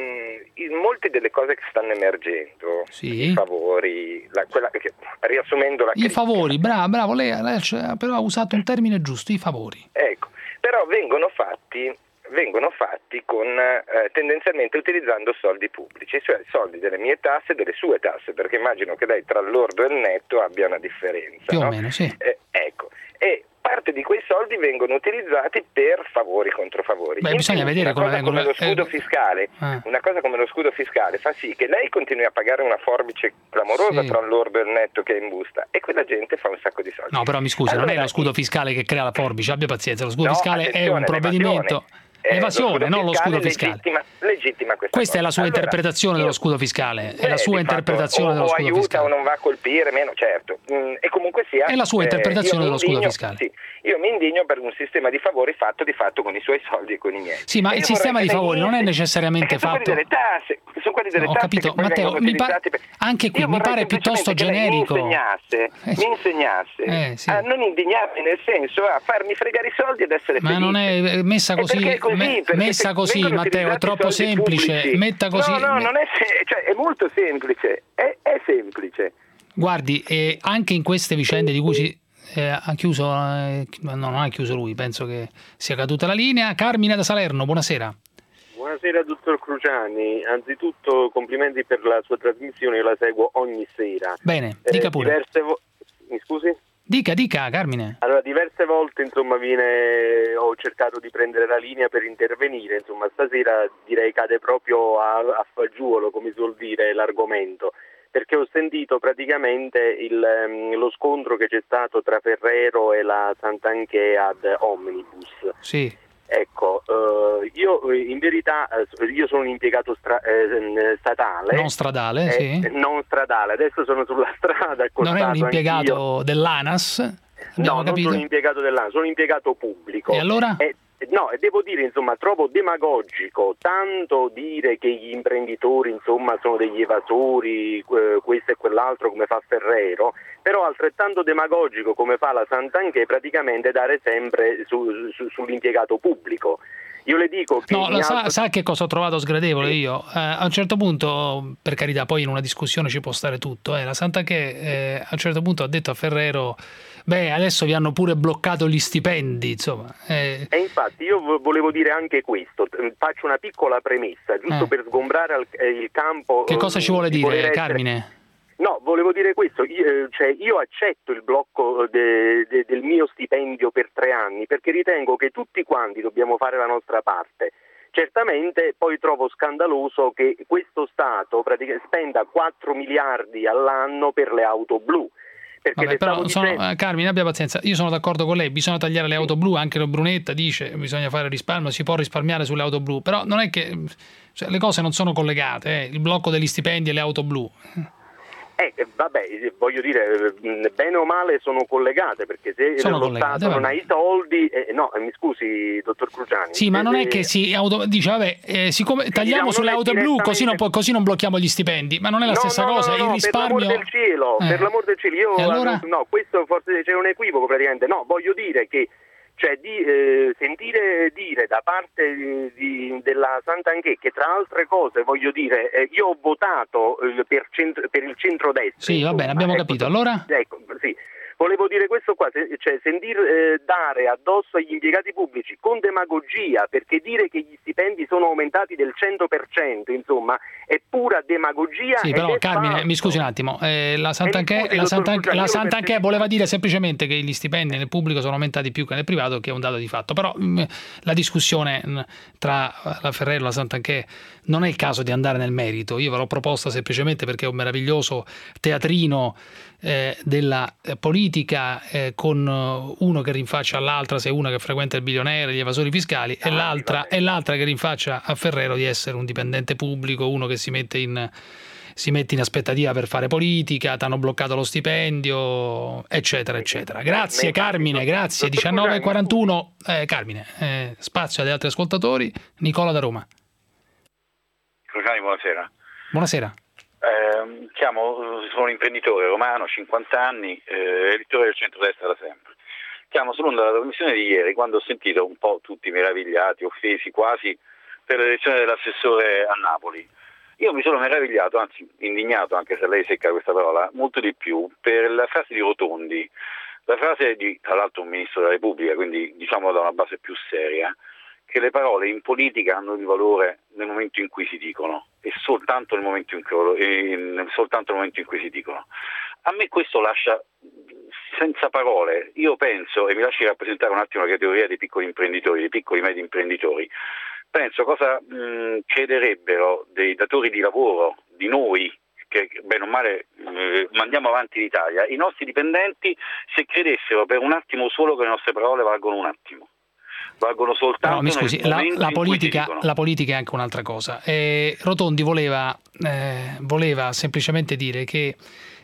mh, molte delle cose che stanno emergendo, sì. i favori, la, quella, che, riassumendo la I critica, favori, bravo, bravo, lei, lei però ha usato un termine giusto, i favori. Ecco, però vengono fatti, vengono fatti con eh, tendenzialmente utilizzando soldi pubblici, cioè soldi delle mie tasse e delle sue tasse, perché immagino che lei tra il lordo e il netto abbia una differenza. Più no? o meno, sì. Eh, ecco, e parte di quei soldi vengono utilizzati per favori contro favori. Beh, in bisogna più, vedere una come cosa vengono come lo scudo eh, fiscale, eh. una cosa come lo scudo fiscale fa sì che lei continui a pagare una forbice clamorosa sì. tra il lordo e il netto che è in busta, e quella gente fa un sacco di soldi. No, però mi scusi, allora, non è lo scudo fiscale che crea la forbice, abbia pazienza, lo scudo no, fiscale è un provvedimento... Eh, Evasione, non lo scudo fiscale. Legittima, legittima questa Questa cosa. è la sua allora, interpretazione io, dello scudo fiscale, è eh, la sua interpretazione fatto, dello o, scudo o aiuta fiscale. O non va a colpire, meno certo. Mm, e comunque sia. È la sua interpretazione eh, dello indigno, scudo fiscale. Sì, io mi indigno per un sistema di favori fatto di fatto con i suoi soldi e con i miei. Sì, ma e il sistema di favori non è necessariamente sono fatto. Quelli delle tasse, sono quelli delle no, ho tasse capito, che Matteo, mi pa- per... anche qui io mi pare piuttosto generico. Mi insegnasse, eh, mi insegnasse eh, sì. a non indignarmi, nel senso a farmi fregare i soldi ed essere ma felice. Ma non è messa così, è così me, messa così, Matteo, è troppo semplice. Pubblici. Metta così. No, no, non è, se- cioè, è molto semplice. È, è semplice. Guardi, eh, anche in queste vicende di cui si eh, ha chiuso, eh, no, non ha chiuso lui, penso che sia caduta la linea. Carmine da Salerno, buonasera. Buonasera dottor Cruciani, anzitutto complimenti per la sua trasmissione, io la seguo ogni sera. Bene, dica pure. Eh, diverse vo- Mi scusi? Dica, dica Carmine. Allora, diverse volte insomma viene, ho cercato di prendere la linea per intervenire, insomma stasera direi cade proprio a, a fagiolo, come si suol dire, l'argomento, perché ho sentito praticamente il, um, lo scontro che c'è stato tra Ferrero e la Santanchè ad Omnibus. Sì. Ecco, uh, io in verità uh, io sono un impiegato stra- eh, statale. Non stradale, eh, sì. Non stradale, adesso sono sulla strada. Non è un impiegato anch'io. dell'ANAS? No, non capito? sono un impiegato dell'ANAS, sono un impiegato pubblico. E allora? Eh, no, e devo dire, insomma, trovo demagogico tanto dire che gli imprenditori, insomma, sono degli evasori, eh, questo e quell'altro come fa Ferrero, però altrettanto demagogico come fa la Santanchè praticamente dare sempre su, su, sull'impiegato pubblico. Io le dico che... No, la sa, altro... sa che cosa ho trovato sgradevole sì. io? Eh, a un certo punto, per carità, poi in una discussione ci può stare tutto, eh, la Santanchè eh, a un certo punto ha detto a Ferrero beh, adesso vi hanno pure bloccato gli stipendi, insomma. Eh. E infatti io volevo dire anche questo, faccio una piccola premessa, giusto eh. per sgombrare il campo... Che cosa ci vuole dire, essere... Carmine? No, volevo dire questo, io, cioè, io accetto il blocco de, de, del mio stipendio per tre anni perché ritengo che tutti quanti dobbiamo fare la nostra parte. Certamente poi trovo scandaloso che questo Stato praticamente spenda quattro miliardi all'anno per le auto blu. Perché Vabbè, però sono, dicendo... eh, Carmine, abbia pazienza, io sono d'accordo con lei, bisogna tagliare le auto blu, anche la Brunetta dice bisogna fare risparmio, si può risparmiare sulle auto blu, però non è che cioè, le cose non sono collegate, eh, il blocco degli stipendi e le auto blu. Eh, vabbè, voglio dire, bene o male sono collegate, perché se sono lo collegate, Stato non vabbè. ha i soldi, eh, no, mi scusi, dottor Cruciani. Sì, ma se, non è che si auto, dice, vabbè, eh, siccome tagliamo sulle auto blu, così non, così non blocchiamo gli stipendi, ma non è la no, stessa no, cosa, no, il no, risparmio... per l'amor del cielo, eh. per l'amor del cielo, io, allora? no, questo forse c'è un equivoco praticamente, no, voglio dire che cioè di eh, sentire dire da parte di, di, della Santanchè che tra altre cose voglio dire eh, io ho votato eh, per, centro, per il centrodestra. Sì, insomma, va bene, abbiamo ecco, capito. Allora? Ecco, sì. Volevo dire questo qua, cioè sentir eh, dare addosso agli impiegati pubblici con demagogia, perché dire che gli stipendi sono aumentati del cento per cento, insomma, è pura demagogia. Sì, però Carmine, falso. mi scusi un attimo, eh, la Santanchè, la Santanchè, la Santanchè voleva dire semplicemente che gli stipendi nel pubblico sono aumentati più che nel privato, che è un dato di fatto, però mh, la discussione mh, tra la Ferrero e la Santanchè non è il caso di andare nel merito. Io ve l'ho proposta semplicemente perché è un meraviglioso teatrino eh, della eh, politica eh, con uno che rinfaccia all'altra se una che frequenta il bilionario, gli evasori fiscali, ah, e l'altra e l'altra che rinfaccia a Ferrero di essere un dipendente pubblico, uno che si mette in si mette in aspettativa per fare politica, ti hanno bloccato lo stipendio, eccetera, eccetera. Grazie Carmine, grazie. diciannove e quarantuno, eh, Carmine, eh, spazio agli altri ascoltatori. Nicola da Roma. Cruciani, buonasera. Buonasera. Eh, chiamo, sono un imprenditore romano, cinquanta anni, eh, elettore del centrodestra da sempre. Chiamo sull'onda della trasmissione di ieri, quando ho sentito un po' tutti meravigliati, offesi quasi per l'elezione dell'assessore a Napoli. Io mi sono meravigliato, anzi indignato, anche se lei secca questa parola, molto di più per la frase di Rotondi, la frase di, tra l'altro, un ministro della Repubblica, quindi diciamo da una base più seria, che le parole in politica hanno il valore nel momento in cui si dicono e soltanto nel momento in cui, eh, soltanto nel momento in cui si dicono. A me questo lascia senza parole. Io penso, e mi lasci rappresentare un attimo la categoria dei piccoli imprenditori, dei piccoli e medi imprenditori, penso cosa mh, crederebbero dei datori di lavoro, di noi, che bene o male eh, mandiamo avanti l'Italia, i nostri dipendenti, se credessero per un attimo solo che le nostre parole valgono un attimo. Valgono soltanto. No, mi scusi, la, la, politica, la politica è anche un'altra cosa. Eh, Rotondi voleva, eh, voleva semplicemente dire che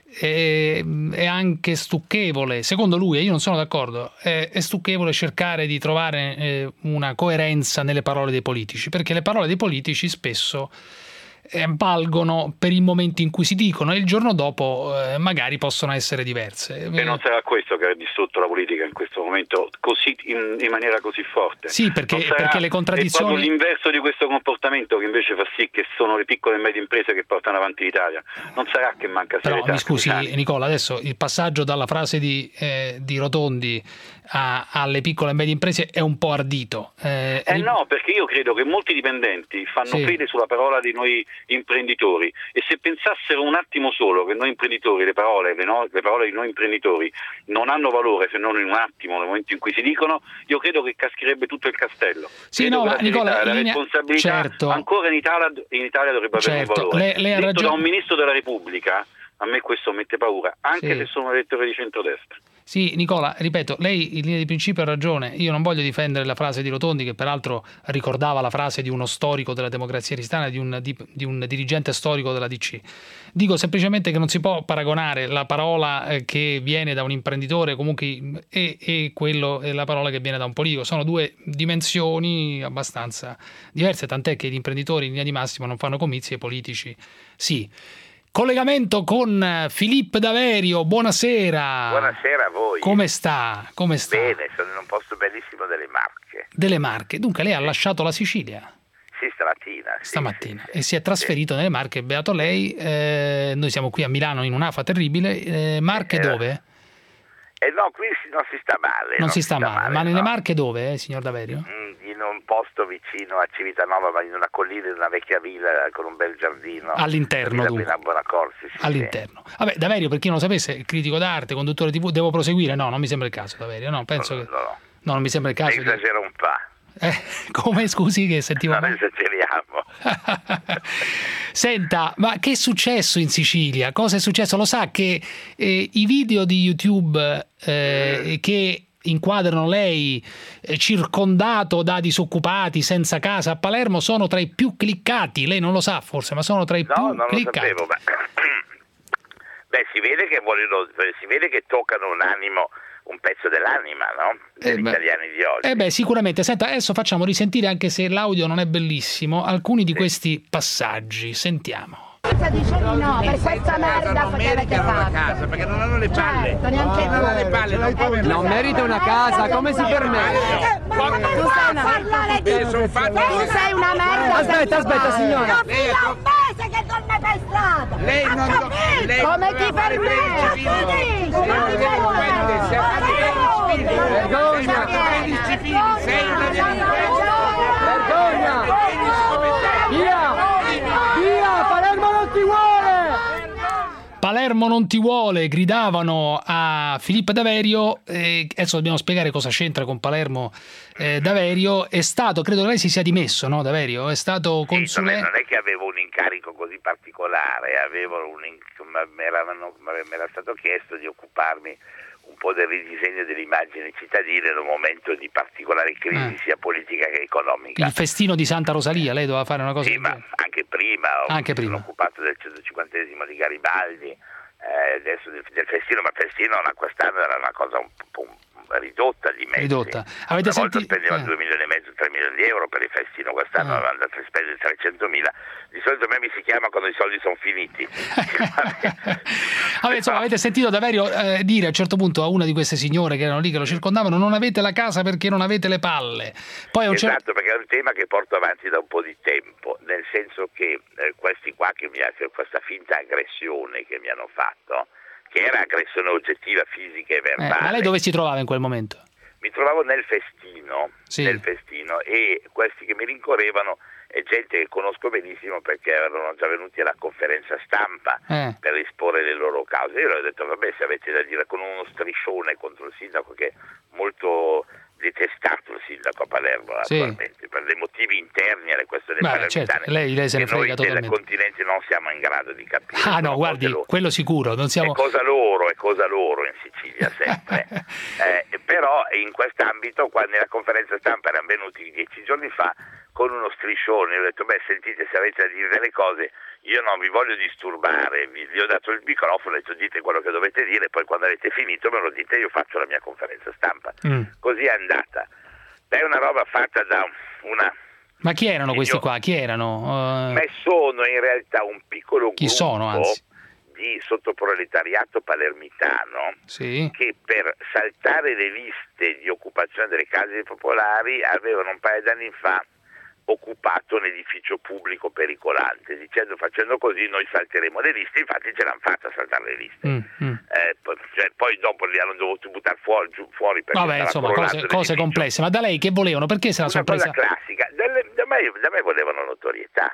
è, è anche stucchevole, secondo lui, e io non sono d'accordo, è, è stucchevole cercare di trovare eh, una coerenza nelle parole dei politici, perché le parole dei politici spesso eh, valgono per il momento in cui si dicono e il giorno dopo eh, magari possono essere diverse. E non sarà questo che ha distrutto la politica in questo momento così in, in maniera così forte. Sì, perché, sarà, perché le contraddizioni... È proprio l'inverso di questo comportamento che invece fa sì che sono le piccole e medie imprese che portano avanti l'Italia. Non sarà che manca serietà. Però mi scusi Nicola, adesso il passaggio dalla frase di, eh, di Rotondi a, alle piccole e medie imprese è un po' ardito. Eh, eh no, perché io credo che molti dipendenti fanno sì. fede sulla parola di noi imprenditori, e se pensassero un attimo solo che noi imprenditori, le parole, le, no, le parole di noi imprenditori non hanno valore se non in un attimo nel momento in cui si dicono, io credo che cascherebbe tutto il castello. Sì, credo no, ma la, Nicola, la linea... responsabilità certo. ancora in Italia, in Italia dovrebbe certo. avere un valore. Lei, lei ha Detto ragione. da un ministro della Repubblica, a me questo mette paura, anche sì. se sono elettore di centrodestra. Sì, Nicola, ripeto, lei in linea di principio ha ragione. Io non voglio difendere la frase di Rotondi, che peraltro ricordava la frase di uno storico della Democrazia Cristiana, di un, di, di un dirigente storico della D C. Dico semplicemente che non si può paragonare la parola che viene da un imprenditore comunque e, e quello e la parola che viene da un politico. Sono due dimensioni abbastanza diverse, tant'è che gli imprenditori in linea di massima non fanno comizi e i politici sì. Collegamento con Filippo Daverio, buonasera. Buonasera a voi. Come sta? Come sta? Bene, sono in un posto bellissimo delle Marche. Delle Marche, dunque lei ha lasciato la Sicilia? Sì, stamattina. Stamattina, sì, sì, e si è trasferito sì. nelle Marche, beato lei, eh, noi siamo qui a Milano in un'afa terribile, eh, Marche eh, dove? Eh no, qui non si sta male. Non, non si sta, sta male, male, ma nelle no. Marche dove, eh, signor Daverio? In un posto vicino a Civitanova, ma in una collina, in una vecchia villa con un bel giardino. All'interno, dunque. A Buonacorsi, sì, all'interno. Sì. Vabbè, Daverio, per chi non lo sapesse, critico d'arte, conduttore tivù, devo proseguire? No, non mi sembra il caso, Daverio, no, penso no, che... No, no. no, non mi sembra il caso. Esagero di... un po'. Eh, come, scusi, che sentivo... Non esageriamo. Senta, ma che è successo in Sicilia? Cosa è successo? Lo sa che eh, i video di YouTube eh, mm. che inquadrano lei eh, circondato da disoccupati senza casa a Palermo sono tra i più cliccati. Lei non lo sa forse, ma sono tra i no, più non cliccati. Lo sapevo, ma... Beh, si vede che vogliono, si vede che toccano un animo, un pezzo dell'anima, no? Degli eh italiani di oggi. Eh beh, sicuramente. Senta, adesso facciamo risentire, anche se l'audio non è bellissimo, alcuni di sì. questi passaggi. Sentiamo. Dice di no, per questa merda non meritano una casa perché non hanno le palle. Certo, neanche non hanno le palle, non, non, non merita una casa, come si permette? Ma come fai a parlare di... Tu sei una merda. Aspetta, aspetta signora. Io fino a un mese che torno state per strada? Lei A non do- capire lei come non ti fare per il permetti? civile. Come Lei ti è delinquente, sei una delinquente. Vergogna! Sei una delinquente, sei una delinquente. Vergogna! Via! Via! Palermo non ti vuole! Palermo non ti vuole, gridavano a Filippo Daverio. Eh, adesso dobbiamo spiegare cosa c'entra con Palermo. eh, Daverio è stato, credo lei si sia dimesso, no Daverio? È stato consulente. Sì, non è che avevo un incarico così particolare, avevo un inc- mi era stato chiesto di occuparmi un po' del ridisegno dell'immagine cittadina in un momento di particolare crisi eh. sia politica che economica. Il festino di Santa Rosalia, lei doveva fare una cosa. Sì, ma anche prima, anche mi prima. sono occupato del centocinquantesimo di Garibaldi, eh, adesso del, del festino, ma il festino quest'anno era una cosa un po' ridotta di mezzi. Ridotta. Avete una volta sentito? spendevano Eh. due milioni e mezzo, tre milioni di euro per il festino, quest'anno Eh. avevano dato a spendere trecentomila. Di solito a me mi si chiama quando i soldi sono finiti. Vabbè, insomma, avete sentito Daverio eh, dire a un certo punto a una di queste signore che erano lì, che lo circondavano: non avete la casa perché non avete le palle. Poi a un cer- Esatto, perché è un tema che porto avanti da un po' di tempo, nel senso che eh, questi qua che mi ha, questa finta aggressione che mi hanno fatto, che era aggressione oggettiva, fisica e eh, verbale. ma lei dove si trovava in quel momento? Mi trovavo nel festino, Sì. nel festino, e questi che mi rincorrevano è gente che conosco benissimo perché erano già venuti alla conferenza stampa Eh. per esporre le loro cause. Io ho detto: vabbè, se avete da dire, con uno striscione contro il sindaco, che è molto detestato il sindaco a Palermo, Sì. naturalmente, per dei motivi interni alle questioni Beh, palermitane, certo, lei- lei se ne che noi frega del totalmente. continente non siamo in grado di capire. Ah no, Sono guardi, cose loro. quello sicuro, non siamo... È cosa loro, è cosa loro in Sicilia sempre. eh, però in quest'ambito, quando nella conferenza stampa erano venuti dieci giorni fa con uno striscione, ho detto: beh, sentite, se avete da dire delle cose, io non vi voglio disturbare, vi, vi ho dato il microfono, ho detto: dite quello che dovete dire, poi quando avete finito me lo dite, io faccio la mia conferenza stampa. Mm. Così è andata. È una roba fatta da una... Ma chi erano questi qua? Chi erano? Eh, Ma sono in realtà un piccolo Chi gruppo sono, anzi? di sottoproletariato palermitano Sì. che per saltare le liste di occupazione delle case popolari avevano un paio d'anni fa occupato un edificio pubblico pericolante, dicendo: facendo così noi salteremo le liste. Infatti ce l'hanno fatta saltare le liste. Mm, mm. Eh, poi, cioè, poi dopo li hanno dovuti buttare fuori, giù, fuori perché Vabbè, stava insomma, crollato cose, cose l'edificio. complesse. Ma da lei che volevano? Perché se la sono Una cosa presa? classica. Dalle- da, me, da me volevano notorietà.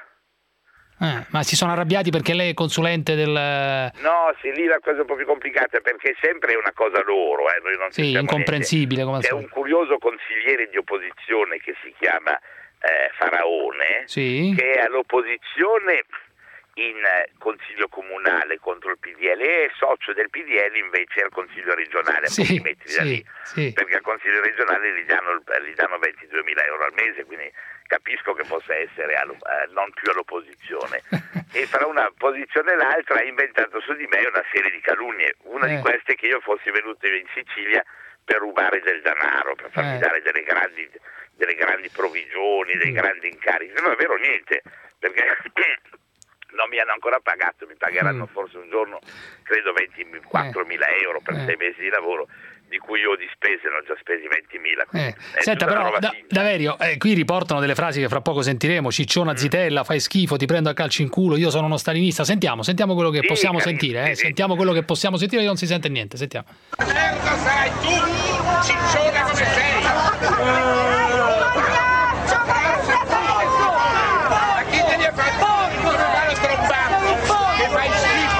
Eh, ma si sono arrabbiati perché lei è consulente del... No, sì, lì la cosa è un po' più complicata, perché sempre è una cosa loro, eh, noi non Sì, sappiamo incomprensibile, come al niente. C'è solito. un curioso consigliere di opposizione che si chiama eh, Faraone, Sì. che è all'opposizione in eh, consiglio comunale contro il P D L, e è socio del P D L invece al consiglio regionale, a Sì, pochi metri da sì, lì, sì. perché al consiglio regionale gli danno, gli danno ventiduemila euro al mese, quindi capisco che possa essere allo- eh, non più all'opposizione. E fra una posizione e l'altra ha inventato su di me una serie di calunnie, una Eh. di queste che io fossi venuto in Sicilia per rubare del denaro, per farmi Eh. dare delle grandi, delle grandi provvigioni, dei grandi incarichi. Non è vero niente, perché non mi hanno ancora pagato, mi pagheranno Mm. forse un giorno, credo ventiquattromila euro per Eh. sei mesi di lavoro, di cui io di spese ne ho già spesi ventimila. Eh. È Senta, tutta però, roba da, finta. Daverio, eh, qui riportano delle frasi che fra poco sentiremo: cicciona zitella, fai schifo, ti prendo a calci in culo, io sono uno stalinista. Sentiamo, sentiamo quello che Sì, possiamo carino, sentire, eh. sì, sì. Sentiamo quello che possiamo sentire, che non si sente niente, sentiamo. Merda sarai tu, ciccione come sei! Ma chi te li ha fatti? Come va lo trombato? Che fai schifo!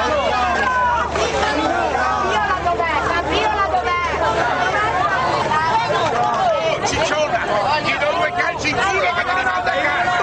Oh, cicciona! Ti do due calci in culo che te ne mando a casa!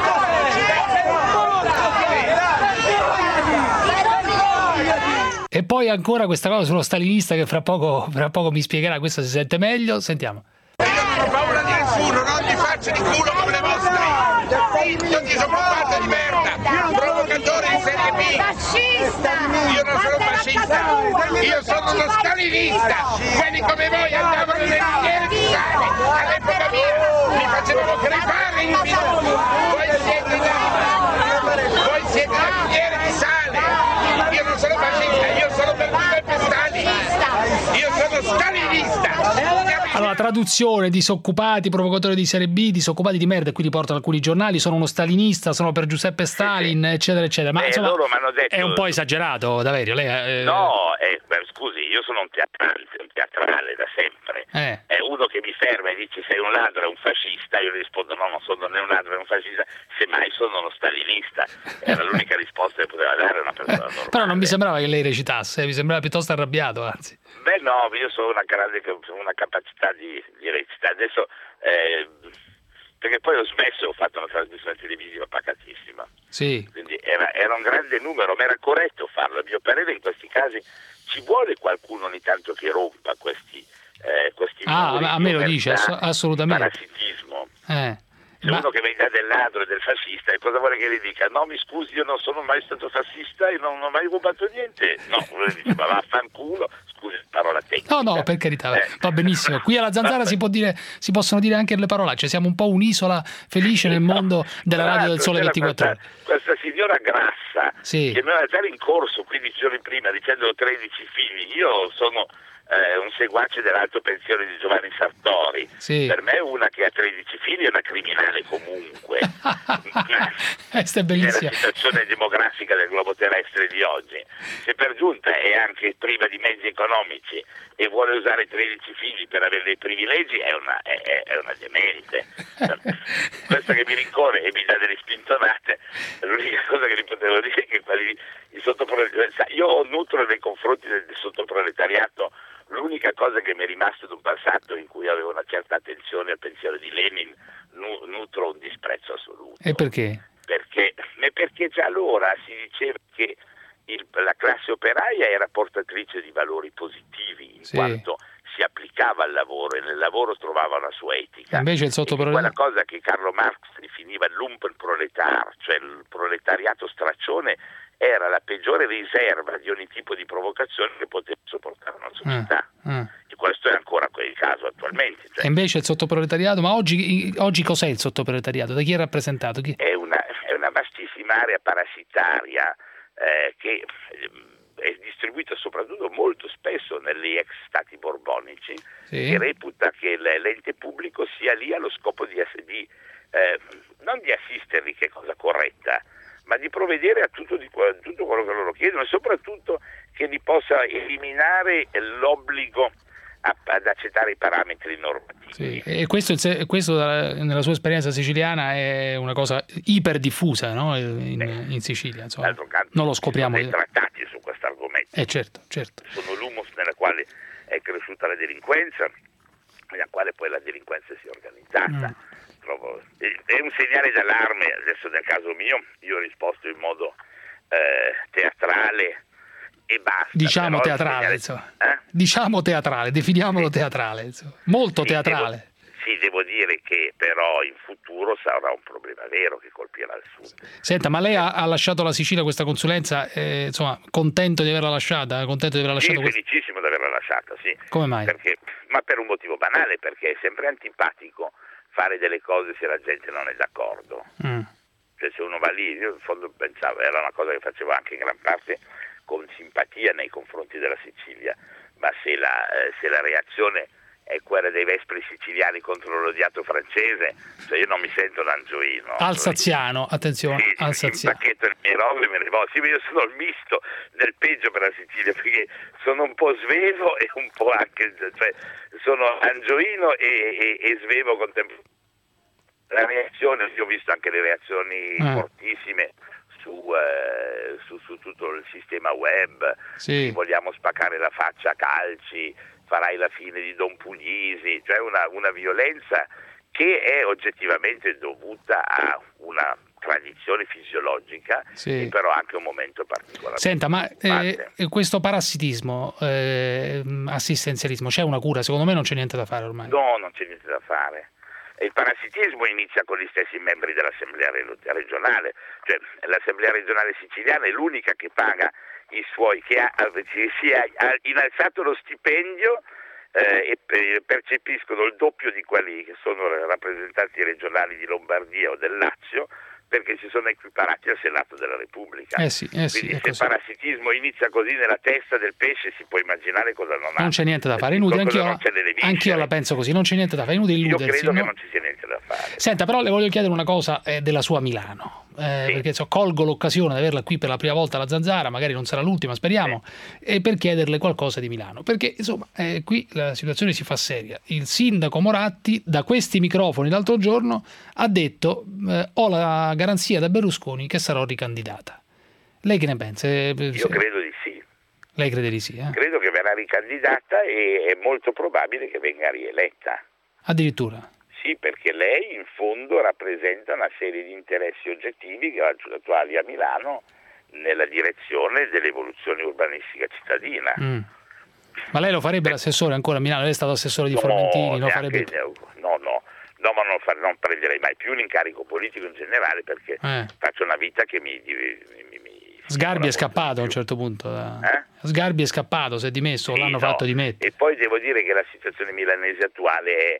E poi ancora questa cosa sullo stalinista che fra poco, fra poco mi spiegherà, questo si sente meglio, sentiamo. Io non ho paura di nessuno, non gli faccio di culo come le vostre! Io ti sono parte di merda! Provocatore di serie B! Fascista! Io non sono fascista! Io sono uno stalinista! Quelli come voi andavano nelle miniere di sale! All'epoca mia li facevamo crepare in minuti! Voi siete da... Voi siete da miniere di sale! Io non sono fascista, io sono per Giuseppe Stalin! Io sono stalinista! Allora, traduzione: disoccupati, provocatori di serie B, disoccupati di merda, e qui riportano alcuni giornali, sono uno stalinista, sono per Giuseppe Stalin, sì, sì. eccetera eccetera. Ma eh, insomma, loro m'hanno detto... è un po' esagerato, Daverio, lei eh... No, eh, beh, scusi, io sono un teatrale, un teatrale da sempre. Eh. È uno che mi ferma e dice sei un ladro, è un fascista, io rispondo no, non sono né un ladro, è un fascista, semmai sono uno stalinista. Era l'unica risposta che poteva dare una persona normale. Però non mi sembrava che lei recitasse, mi sembrava piuttosto arrabbiato, anzi. Beh no, io sono una grande una capacità di, di recitare. Adesso eh, perché poi ho smesso, ho fatto una trasmissione televisiva pacatissima. Sì. Quindi era, era un grande numero, ma era corretto farlo. A mio parere in questi casi ci vuole qualcuno ogni tanto che rompa questi eh, questi Ah, a me lo dice, ass- assolutamente. Parassitismo. Eh. Se Ma... uno che venga del ladro e del fascista, e cosa vuole che gli dica? No, mi scusi, io non sono mai stato fascista e non ho mai rubato niente. No, uno gli dice, ma vaffanculo, scusi, parola tecnica. No, no, per carità, eh. va benissimo. Qui alla Zanzara si può dire, si possono dire anche le parolacce, siamo un po' un'isola felice nel mondo della radio del Sole ventiquattro Ore. Questa signora grassa, sì, che mi aveva già rincorso quindici giorni prima dicendo tredici figli, io sono... Eh, un seguace dell'alto pensione di Giovanni Sartori, sì. Per me una che ha tredici figli è una criminale comunque. Questa è bellissima. Nella situazione demografica del globo terrestre di oggi, se per giunta è anche priva di mezzi economici e vuole usare tredici figli per avere dei privilegi, è una, è, è una demente. Questa che mi rincorre e mi dà delle spintonate, l'unica cosa che gli potevo dire è che quelli, i sottoproletariati, io nutro nei confronti del sottoproletariato l'unica cosa che mi è rimasto da un passato in cui avevo una certa attenzione al pensiero di Lenin, nu- nutro un disprezzo assoluto. E perché? Perché, perché già allora si diceva che il, la classe operaia era portatrice di valori positivi, in sì. quanto si applicava al lavoro e nel lavoro trovava una sua etica. Invece il sottoproletariato... Quella cosa che Carlo Marx definiva l'Umpenproletar, cioè il proletariato straccione, era la peggiore riserva di ogni tipo di provocazione che poteva sopportare una società. Ah, ah. E questo è ancora quel caso attualmente. Cioè, e invece il sottoproletariato, ma oggi, oggi cos'è il sottoproletariato? Da chi è rappresentato? Chi... È, una, è una vastissima area parassitaria eh, che è distribuita soprattutto molto spesso negli ex stati borbonici, sì. Che reputa che l'ente pubblico sia lì allo scopo di, di eh, non di assisterli, che è cosa corretta, ma di provvedere a tutto, di, a tutto quello che loro chiedono e soprattutto che li possa eliminare l'obbligo a, ad accettare i parametri normativi. Sì. E questo, questo nella sua esperienza siciliana è una cosa iper diffusa, no? in, in Sicilia. Insomma. Canto, non lo scopriamo. Ci sono dei trattati su questo argomento. Eh, certo, certo. Sono l'humus nella quale è cresciuta la delinquenza, nella quale poi la delinquenza si è organizzata. Mm. È un segnale d'allarme, adesso nel caso mio, io ho risposto in modo eh, teatrale e basta. Diciamo però teatrale, segnale... insomma. Eh? Diciamo teatrale, definiamolo sì. teatrale, insomma. Molto sì, teatrale. Devo, sì, devo dire che però in futuro sarà un problema vero che colpirà il Sud. Senta, ma lei ha, ha lasciato la Sicilia questa consulenza, eh, insomma, contento di averla lasciata? Contento di averla lasciata? Sì, felicissimo di averla lasciata, sì. Come mai? Perché, ma per un motivo banale, perché è sempre antipatico fare delle cose se la gente non è d'accordo. Mm. Cioè se uno va lì, io in fondo pensavo, era una cosa che facevo anche in gran parte con simpatia nei confronti della Sicilia, ma se la, eh, se la reazione è quella dei vespri siciliani contro l'odiato francese, cioè io non mi sento d'angioino. Alsaziano, attenzione, sì, alsaziano. Pacchetto il mie me ne voglio. Sì, io sono il misto del peggio per la Sicilia, perché sono un po' svevo e un po' anche, cioè sono angioino e, e, e svevo contemporaneamente. La reazione, io ho visto anche le reazioni eh. fortissime su, eh, su, su tutto il sistema web, sì. Vogliamo spaccare la faccia a calci, farai la fine di Don Puglisi, cioè una, una violenza che è oggettivamente dovuta a una tradizione fisiologica, sì. E però anche un momento particolare. Senta, ma eh, questo parassitismo, eh, assistenzialismo, c'è una cura? Secondo me non c'è niente da fare ormai. No, non c'è niente da fare. Il parassitismo inizia con gli stessi membri dell'Assemblea regionale, cioè l'Assemblea regionale siciliana è l'unica che paga i suoi, che ha, si è innalzato lo stipendio eh, e percepiscono il doppio di quelli che sono rappresentanti regionali di Lombardia o del Lazio, perché si sono equiparati al Senato della Repubblica. Eh sì, eh sì, Quindi è se così. il parassitismo inizia così nella testa del pesce, si può immaginare cosa non ha. Non c'è niente da fare, inutile, cosa anch'io, non c'è nelle viscere. anch'io la penso così, non c'è niente da fare, inutile Io illudersi. credo che no? non ci sia niente da fare. Senta, però le voglio chiedere una cosa eh, della sua Milano. Eh, perché so, colgo l'occasione di averla qui per la prima volta la Zanzara, magari non sarà l'ultima, speriamo, e per chiederle qualcosa di Milano, perché insomma eh, qui la situazione si fa seria. Il sindaco Moratti da questi microfoni l'altro giorno ha detto eh, ho la garanzia da Berlusconi che sarò ricandidata. Lei che ne pensa? Eh, Io credo di sì. Lei crede di sì? Eh? Credo che verrà ricandidata e è molto probabile che venga rieletta. Addirittura? Sì, perché lei in fondo rappresenta una serie di interessi oggettivi che attuali a Milano nella direzione dell'evoluzione urbanistica cittadina. Mm. Ma lei lo farebbe l'assessore ancora a Milano? Lei è stato assessore di No, Formentini, lo neanche- farebbe... no, no, no, ma non, fare- non prenderei mai più l'incarico politico in generale perché Eh. faccio una vita che mi... mi, mi Sgarbi è scappato a un certo punto. Da... Eh? Sgarbi è scappato, si è dimesso, Sì, l'hanno no. fatto dimettere. E poi devo dire che la situazione milanese attuale è,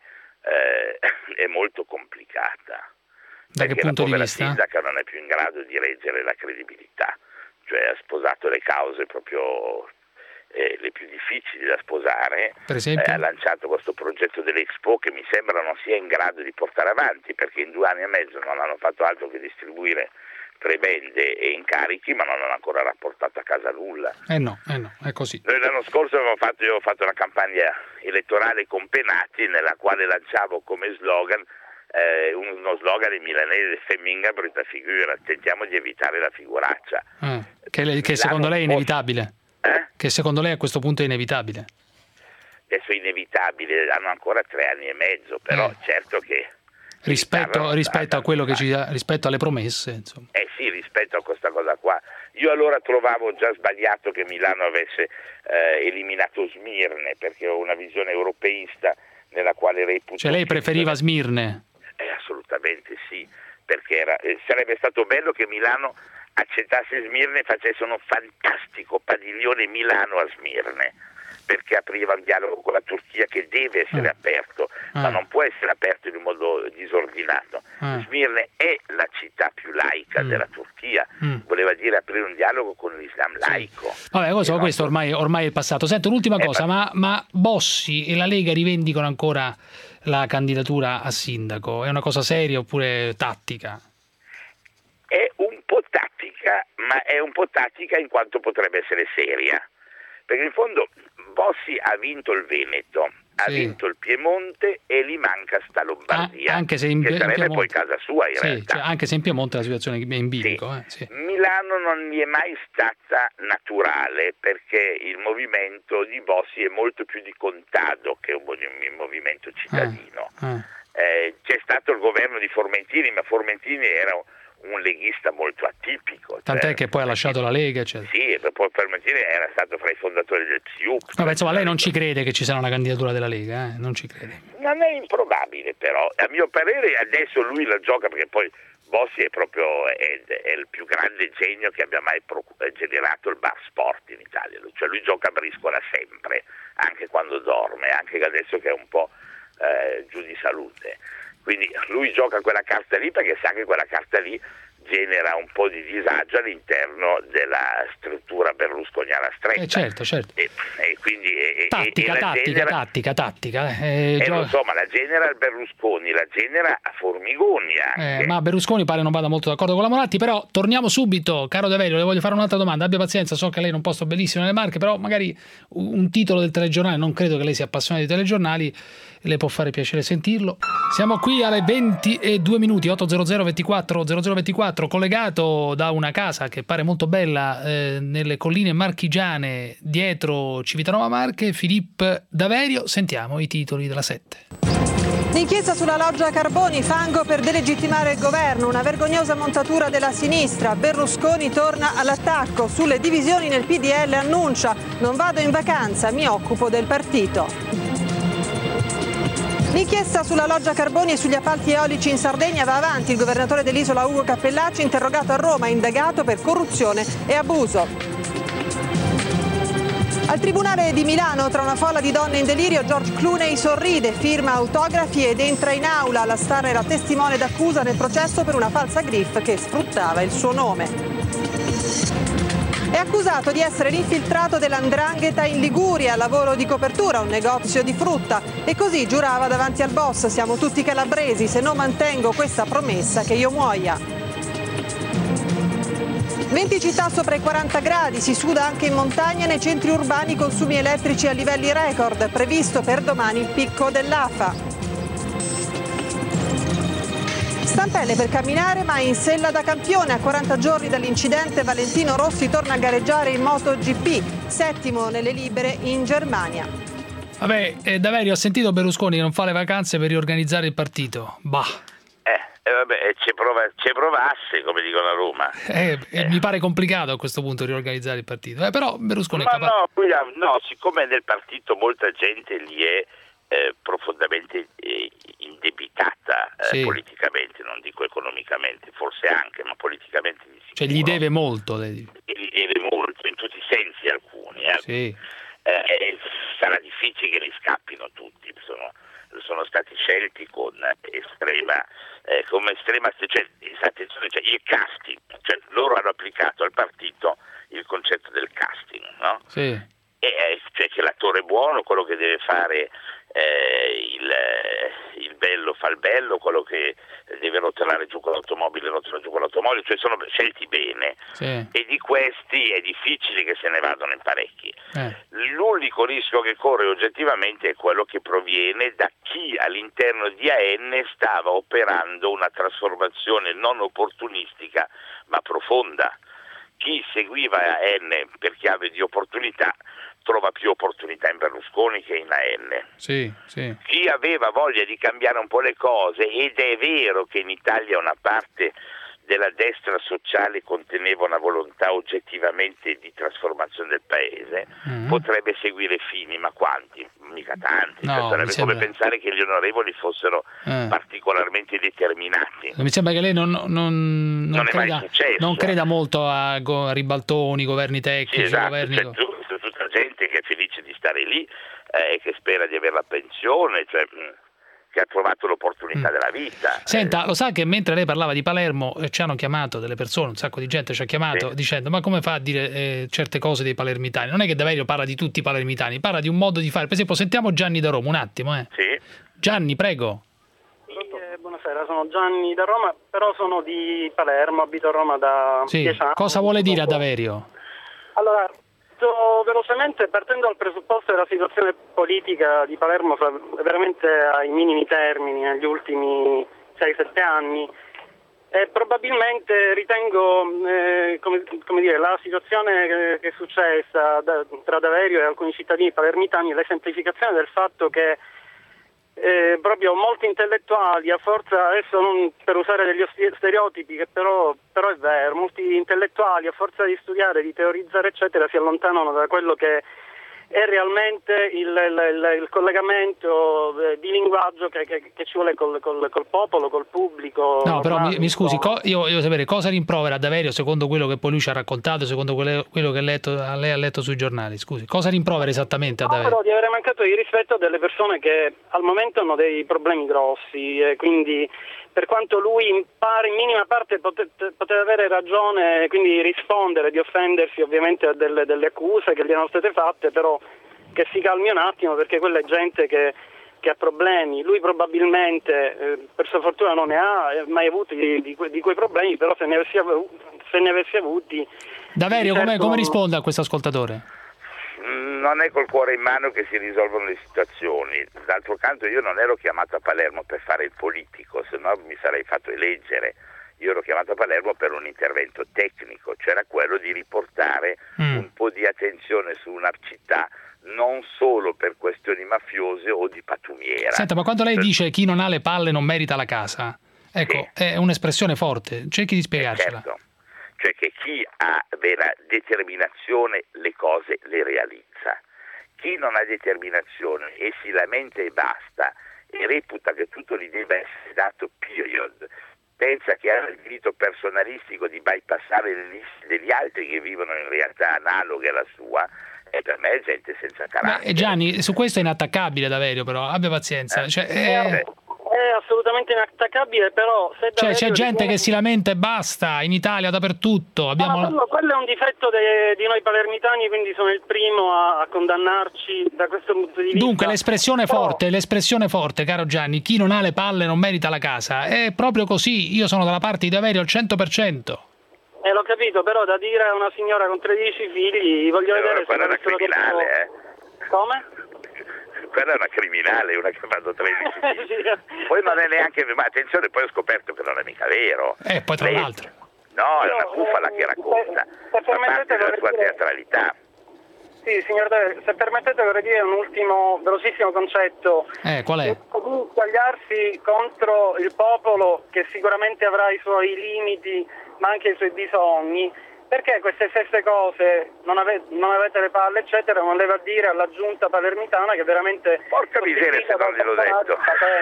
eh, è molto complicata. Da che perché punto la di povera vista? sindaca non è più in grado di reggere la credibilità, cioè ha sposato le cause proprio eh, le più difficili da sposare. Per esempio? Eh, ha lanciato questo progetto dell'Expo che mi sembra non sia in grado di portare avanti, perché in due anni e mezzo non hanno fatto altro che distribuire prebende e incarichi, ma non hanno ancora rapportato a casa nulla. Eh no, eh no, è così. Noi l'anno scorso avevamo fatto, io ho fatto una campagna elettorale con Penati nella quale lanciavo come slogan eh, uno slogan in milanese: femminga brutta figura, tentiamo di evitare la figuraccia. Eh, che, le- che secondo lei è inevitabile? Eh? Che secondo lei a questo punto è inevitabile? Adesso è inevitabile, hanno ancora tre anni e mezzo, però Eh. certo che Rispetto, rispetto a quello che ci rispetto alle promesse, insomma. Eh sì, rispetto a questa cosa qua. Io allora trovavo già sbagliato che Milano avesse eh, eliminato Smirne, perché ho una visione europeista nella quale reputo... Cioè lei preferiva Smirne? Eh, assolutamente sì, perché era, eh, sarebbe stato bello che Milano accettasse Smirne e facesse uno fantastico padiglione Milano a Smirne, perché apriva un dialogo con la Turchia che deve essere Ah. aperto, ma Ah. non può essere aperto in un modo disordinato. Ah. Smirne è la città più laica Mm. della Turchia, Mm. voleva dire aprire un dialogo con l'Islam laico. Vabbè, questo, E no, questo ormai, ormai è il passato. Sento un'ultima È cosa, ma, ma Bossi e la Lega rivendicano ancora la candidatura a sindaco? È una cosa seria oppure tattica? È un po' tattica, ma è un po' tattica in quanto potrebbe essere seria, perché in fondo Bossi ha vinto il Veneto, ha Sì. vinto il Piemonte e gli manca sta Lombardia, Ah, anche se in- che in sarebbe Piemonte- poi casa sua in Sì, realtà. cioè, anche se in Piemonte la situazione è in bilico. Eh, sì. Milano non gli è mai stata naturale perché il movimento di Bossi è molto più di contado che un mo- un movimento cittadino. Ah. Eh, c'è stato il governo di Formentini, ma Formentini era un, un leghista molto atipico. Tant'è cioè, che poi ha lasciato la Lega, eccetera. sì, e poi Formentini era stato fra i fondatori del P S I U P. Vabbè, insomma, lei non ci crede che ci sarà una candidatura della Lega, eh? Non ci crede. Non è improbabile, però a mio parere adesso lui la gioca, perché poi Bossi è proprio è, è il più grande genio che abbia mai pro- generato il bar sport in Italia, cioè lui gioca a briscola sempre, anche quando dorme, anche adesso che è un po' eh, giù di salute, quindi lui gioca quella carta lì perché sa che quella carta lì genera un po' di disagio all'interno della struttura berlusconiana stretta. Eh, certo, certo. E, e quindi e, e- Tattica, e la tattica, genera- tattica, tattica. Eh, eh, gio- lo so, ma la genera il Berlusconi, la genera a Formigoni anche. eh, ma Berlusconi pare non vada molto d'accordo con la Moratti, però torniamo subito. Caro De Verio, le voglio fare un'altra domanda, abbia pazienza, so che lei è in un posto bellissimo nelle Marche, però magari un titolo del telegiornale, non credo che lei sia appassionato di telegiornali, le può fare piacere sentirlo. Siamo qui alle venti e due minuti, ottocento ventiquattro zero zero ventiquattro, collegato da una casa che pare molto bella eh, nelle colline marchigiane dietro Civitanova Marche, Filippo Daverio. Sentiamo i titoli della sette. L'inchiesta sulla loggia Carboni, fango per delegittimare il governo, una vergognosa montatura della sinistra. Berlusconi torna all'attacco, sulle divisioni nel P D L annuncia: non vado in vacanza, mi occupo del partito. L'inchiesta sulla loggia Carboni e sugli appalti eolici in Sardegna va avanti. Il governatore dell'isola Ugo Cappellacci, interrogato a Roma, indagato per corruzione e abuso. Al Tribunale di Milano, tra una folla di donne in delirio, George Clooney sorride, firma autografi ed entra in aula. La star era testimone d'accusa nel processo per una falsa griff che sfruttava il suo nome. È accusato di essere l'infiltrato dell'Andrangheta in Liguria, lavoro di copertura, un negozio di frutta. E così giurava davanti al boss: siamo tutti calabresi, se non mantengo questa promessa che io muoia. venti città sopra i quaranta gradi, si suda anche in montagna e nei centri urbani, consumi elettrici a livelli record, previsto per domani il picco dell'A F A. Stampelle per camminare ma in sella da campione. A quaranta giorni dall'incidente Valentino Rossi torna a gareggiare in MotoGP, settimo nelle libere in Germania. Vabbè, eh, Daverio, ho sentito Berlusconi che non fa le vacanze per riorganizzare il partito. Bah. Eh, vabbè, ci, prova, ci provasse, come dicono a Roma. Eh, eh. Mi pare complicato a questo punto riorganizzare il partito, eh, però Berlusconi Ma è capace. no, qui, no, siccome nel partito molta gente lì è eh, profondamente eh, indebitata eh, Sì. politicamente, non dico economicamente, forse anche, ma politicamente di sicuro. Cioè gli deve molto. Lei. E gli deve molto, in tutti i sensi alcuni. Eh. Sì. Eh, sarà difficile che li scappino tutti, sono, sono stati scelti con estrema eh, come estrema cioè, attenzione, cioè il casting, cioè loro hanno applicato al partito il concetto del casting, no? Sì. E, eh, cioè che l'attore è buono, quello che deve fare eh, il, eh, il bello fa il bello, quello che deve rotolare giù con l'automobile rotola giù con l'automobile, cioè sono scelti bene. Sì. E di questi è difficile che se ne vadano in parecchi. Eh. L'unico rischio che corre oggettivamente è quello che proviene da chi all'interno di A N stava operando una trasformazione non opportunistica ma profonda. Chi seguiva A N per chiave di opportunità trova più opportunità in Berlusconi che in A N. Sì, sì. Chi aveva voglia di cambiare un po' le cose, ed è vero che in Italia una parte della destra sociale conteneva una volontà oggettivamente di trasformazione del paese, mm. potrebbe seguire Fini, ma quanti? Mica tanti. No, cioè, sarebbe sembra... come pensare che gli onorevoli fossero eh. particolarmente determinati. Mi sembra che lei non, non, non, non, creda, non creda molto a, go, a ribaltoni, governi tecnici. Sì, esatto, governi... cioè, tu, tutta gente che è felice di stare lì eh, e che spera di avere la pensione, cioè, che ha trovato l'opportunità mm. della vita. Senta, lo sa che mentre lei parlava di Palermo eh, ci hanno chiamato delle persone, un sacco di gente ci ha chiamato sì. dicendo ma come fa a dire eh, certe cose dei palermitani? Non è che Daverio parla di tutti i palermitani, parla di un modo di fare. Per esempio sentiamo Gianni da Roma un attimo. Eh. Sì. Gianni, prego. Eh, buonasera, sono Gianni da Roma, però sono di Palermo, abito a Roma da sì. dieci anni. Cosa vuole dire a Daverio? Allora, velocemente, partendo dal presupposto che la situazione politica di Palermo è veramente ai minimi termini negli ultimi sei sette anni, e probabilmente ritengo eh, come, come dire, la situazione che, che è successa da, tra Daverio e alcuni cittadini palermitani è l'esemplificazione del fatto che Eh, proprio molti intellettuali, a forza, adesso non per usare degli stereotipi, che però, però è vero, molti intellettuali a forza di studiare, di teorizzare eccetera si allontanano da quello che è realmente il, il, il collegamento di linguaggio che, che, che ci vuole col, col, col popolo, col pubblico. No, però mi, mi scusi, co, io voglio sapere cosa rimprovera Daverio secondo quello che poi lui ci ha raccontato, secondo quello, quello che letto, lei ha letto sui giornali, scusi, cosa rimprovera esattamente a Daverio? No, però di avere mancato di rispetto a delle persone che al momento hanno dei problemi grossi, e quindi per quanto lui in, pare, in minima parte pote, poteva avere ragione, quindi rispondere, di offendersi ovviamente a delle, delle accuse che gli erano state fatte, però che si calmi un attimo, perché quella è gente che, che ha problemi. Lui probabilmente, eh, per sua fortuna, non ne ha mai avuti di, di, que, di quei problemi, però se ne avessi, se ne avessi avuti... Daverio, certo, come, come risponde a questo ascoltatore? Non è col cuore in mano che si risolvono le situazioni. D'altro canto io non ero chiamato a Palermo per fare il politico, se no mi sarei fatto eleggere. Io ero chiamato a Palermo per un intervento tecnico, cioè quello di riportare mm. un po' di attenzione su una città, non solo per questioni mafiose o di patumiera. Senta, ma quando lei dice chi non ha le palle non merita la casa, ecco, sì. è un'espressione forte, cerchi di spiegarcela. Certo. Cioè che chi ha vera determinazione le cose le realizza. Chi non ha determinazione e si lamenta e basta e reputa che tutto gli debba essere dato period, pensa che ha il diritto personalistico di bypassare le liste degli altri che vivono in realtà analoghe alla sua, e per me è gente senza carattere. Beh, Gianni, su questo è inattaccabile Daverio, però abbia pazienza. Cioè, eh, È assolutamente inattaccabile, però se cioè, Daverio c'è gente ritiene- che si lamenta e basta, in Italia dappertutto. Abbiamo... Ah, quello, quello è un difetto de- di noi palermitani, quindi sono il primo a, a condannarci da questo punto di vista. Dunque l'espressione Però- forte, l'espressione forte, caro Gianni, chi non ha le palle non merita la casa. È proprio così, io sono dalla parte di Daverio al cento per cento. Eh, l'ho capito, però da dire a una signora con tredici figli, voglio vedere se quella è una avessero criminale, detto- eh. Come? Quella è una criminale, una che ha fatto tredici figli. Poi non è neanche, ma attenzione, poi ho scoperto che non è mica vero. Eh, poi tra Lei- l'altro. No, è una bufala che racconta, fa parte della sua teatralità. Sì, signor Daverio, se permettete vorrei dire un ultimo velocissimo concetto. Eh, qual è? Squagliarsi contro il popolo, che sicuramente avrà i suoi limiti ma anche i suoi bisogni, perché queste stesse cose non, ave- non avete le palle eccetera, non le va a dire alla giunta palermitana che veramente porca miseria se non gliel'ho detto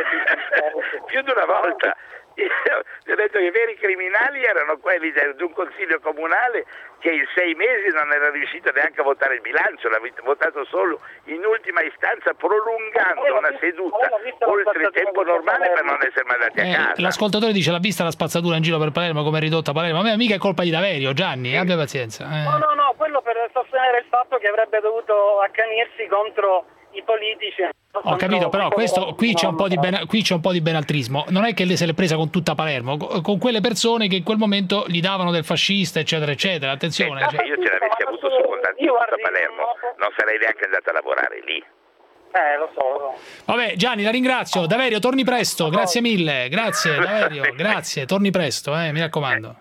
più di una volta. Io vi ho detto che i veri criminali erano quelli del- di un consiglio comunale che in sei mesi non era riuscito neanche a votare il bilancio, l'ha vit- votato solo in ultima istanza, prolungando una seduta oltre il tempo normale per non essere mandati a Eh, casa. l'ascoltatore dice l'ha vista la spazzatura in giro per Palermo, come è ridotta Palermo. A me mica è colpa di Daverio, Gianni, abbia pazienza. eh. No, no, no, quello per sostenere il fatto che avrebbe dovuto accanirsi contro i politici. Ho capito, però questo, qui, c'è un po' di ben, qui c'è un po' di benaltrismo. Non è che lei se l'è presa con tutta Palermo, co- con quelle persone che in quel momento gli davano del fascista, eccetera, eccetera. Attenzione. Se cioè- io ce l'avessi avuto su contanti a Palermo non sarei neanche andato a lavorare lì. Eh, lo so, lo so. Vabbè, Gianni, la ringrazio. Daverio, torni presto. Grazie mille. Grazie, Daverio. Grazie. Torni presto, eh, mi raccomando.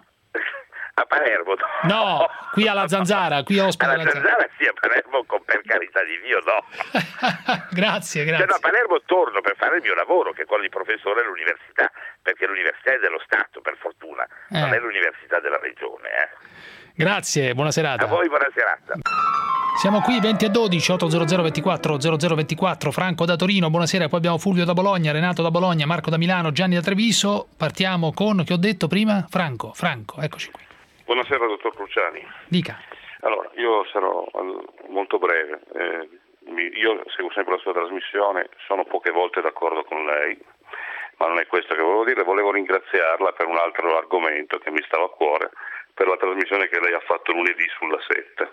A Palermo? No, qui alla Zanzara, qui ospite Alla alla Zanzara. Zanzara sì, a Palermo con, per carità di Dio no. Grazie, Cioè, no, grazie. a Palermo torno per fare il mio lavoro, che è quello di professore all'università, perché l'università è dello Stato, per fortuna, non Eh. è l'università della regione. Eh. Grazie, buona serata. A voi buona serata. Siamo qui venti e dodici, otto zero zero ventiquattro zero zero ventiquattro, Franco da Torino, buonasera, poi abbiamo Fulvio da Bologna, Renato da Bologna, Marco da Milano, Gianni da Treviso. Partiamo con, che ho detto prima? Franco, Franco, eccoci qui. Buonasera dottor Cruciani. Dica. Allora, io sarò eh, molto breve. Eh, mi- io seguo sempre la sua trasmissione, sono poche volte d'accordo con lei, ma non è questo che volevo dire. Volevo ringraziarla per un altro argomento che mi stava a cuore, per la trasmissione che lei ha fatto lunedì sulla sette.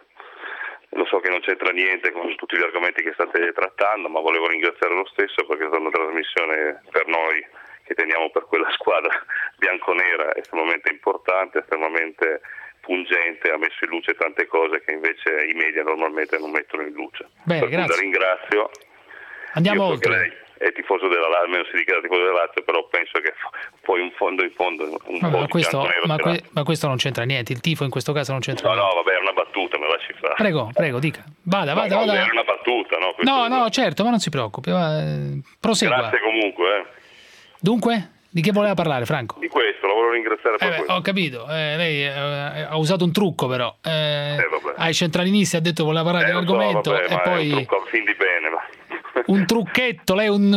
Lo so che non c'entra niente con tutti gli argomenti che state trattando, ma volevo ringraziare lo stesso perché è stata una trasmissione per noi che teniamo per quella squadra bianconera estremamente importante, estremamente pungente, ha messo in luce tante cose che invece i media normalmente non mettono in luce. Bene, per cui grazie. la ringrazio. Andiamo Io so oltre. che lei è tifoso della Lazio, non si dica da tifoso della Lazio, però penso che poi in fondo in fondo un Vabbè, po' ma, di questo, bianconero ma, ce que- l'ha. ma questo non c'entra niente, il tifo in questo caso non c'entra No, niente. no, vabbè, è una battuta, me la lasci fare. Prego, prego, dica. Vada, vada, No, no, vada. era una battuta, no? Questo- No, no, certo, ma non si preoccupi, va, eh, prosegua. Grazie comunque, eh. Dunque, di che voleva parlare, Franco? Di questo, la volevo ringraziare per Eh beh, questo. ho capito, eh, lei eh, ha usato un trucco però. Eh, vabbè. ai centralinisti ha detto voleva parlare Eh, lo so, dell'argomento vabbè, e ma è un poi trucco a fin di bene, ma... un trucchetto, lei un,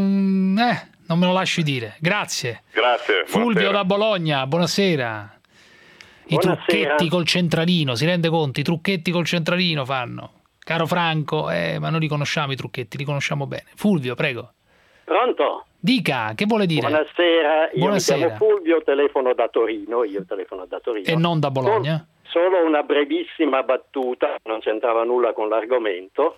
un eh, non me lo lasci dire. Grazie. Grazie. Fulvio buonasera. da Bologna, buonasera. I Buonasera. trucchetti col centralino, si rende conto? I trucchetti col centralino fanno. Caro Franco, eh, ma non li conosciamo i trucchetti, li conosciamo bene. Fulvio, prego. Pronto? Dica, che vuole dire? Buonasera, io Buonasera. mi chiamo Fulvio, telefono da Torino, io telefono da Torino. E non da Bologna? Solo una brevissima battuta, non c'entrava nulla con l'argomento.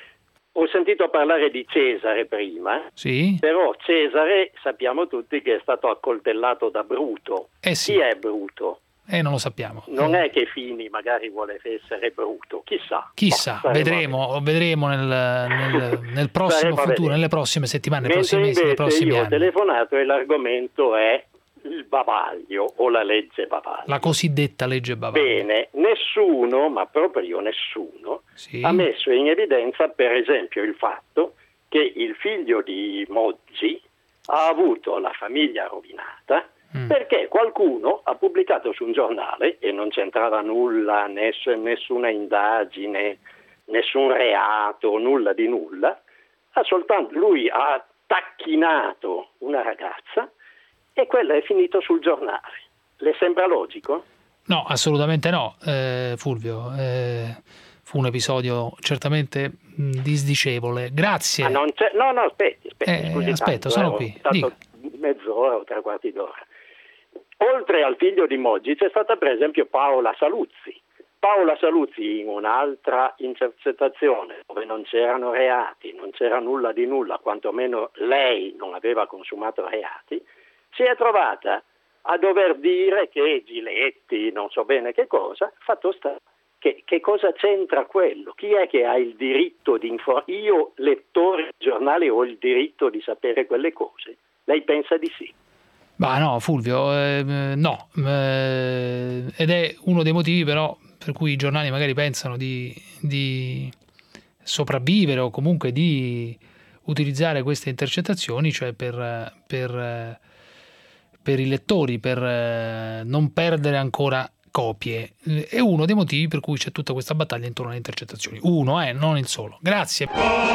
Ho sentito parlare di Cesare prima, Sì? però Cesare sappiamo tutti che è stato accoltellato da Bruto. Eh sì. Chi è Bruto? Eh, non lo sappiamo. Non è che Fini magari vuole essere Bruto, chissà. Chissà, Ma saremo- vedremo, vedremo nel, nel- nel prossimo Saremo a futuro, vedere. nelle prossime settimane, nei Mentre prossimi mesi, nei invece prossimi io ho anni. telefonato e l'argomento è il bavaglio o la legge bavaglio. La cosiddetta legge Bavaglio. Bene, nessuno, ma proprio nessuno, Sì. ha messo in evidenza per esempio il fatto che il figlio di Moggi ha avuto la famiglia rovinata perché qualcuno ha pubblicato su un giornale, e non c'entrava nulla, ness- nessuna indagine, nessun reato, nulla di nulla, ha soltanto lui ha tacchinato una ragazza e quella è finito sul giornale. Le sembra logico? No, assolutamente no, eh, Fulvio. Eh, fu un episodio certamente mh, disdicevole. Grazie. Ah, non c'è... No, no, aspetti, aspetti Eh, scusi aspetto, tanto, sono eh, qui. ho stato Dica. mezz'ora o tre quarti d'ora. Oltre al figlio di Moggi c'è stata per esempio Paola Saluzzi. Paola Saluzzi in un'altra intercettazione dove non c'erano reati, non c'era nulla di nulla, quantomeno lei non aveva consumato reati, si è trovata a dover dire che Giletti, non so bene che cosa, fatto sta che, che cosa c'entra quello? Chi è che ha il diritto di informare? Io, lettore del giornale, ho il diritto di sapere quelle cose? Lei pensa di sì? Ma no, Fulvio, eh, no, eh, ed è uno dei motivi però per cui i giornali magari pensano di, di sopravvivere o comunque di utilizzare queste intercettazioni, cioè per, per, per i lettori, per non perdere ancora copie. È uno dei motivi per cui c'è tutta questa battaglia intorno alle intercettazioni. Uno, eh, non il solo. Grazie.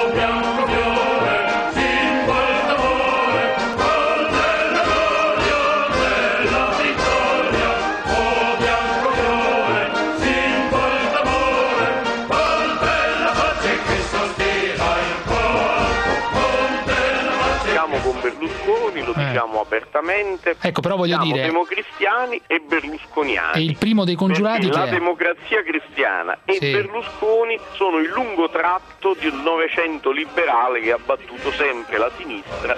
Lo diciamo eh. apertamente. Ecco, però voglio siamo dire, democristiani e berlusconiani. E il primo dei congiurati la che è? democrazia cristiana e sì. Berlusconi sono il lungo tratto di un Novecento liberale che ha battuto sempre la sinistra.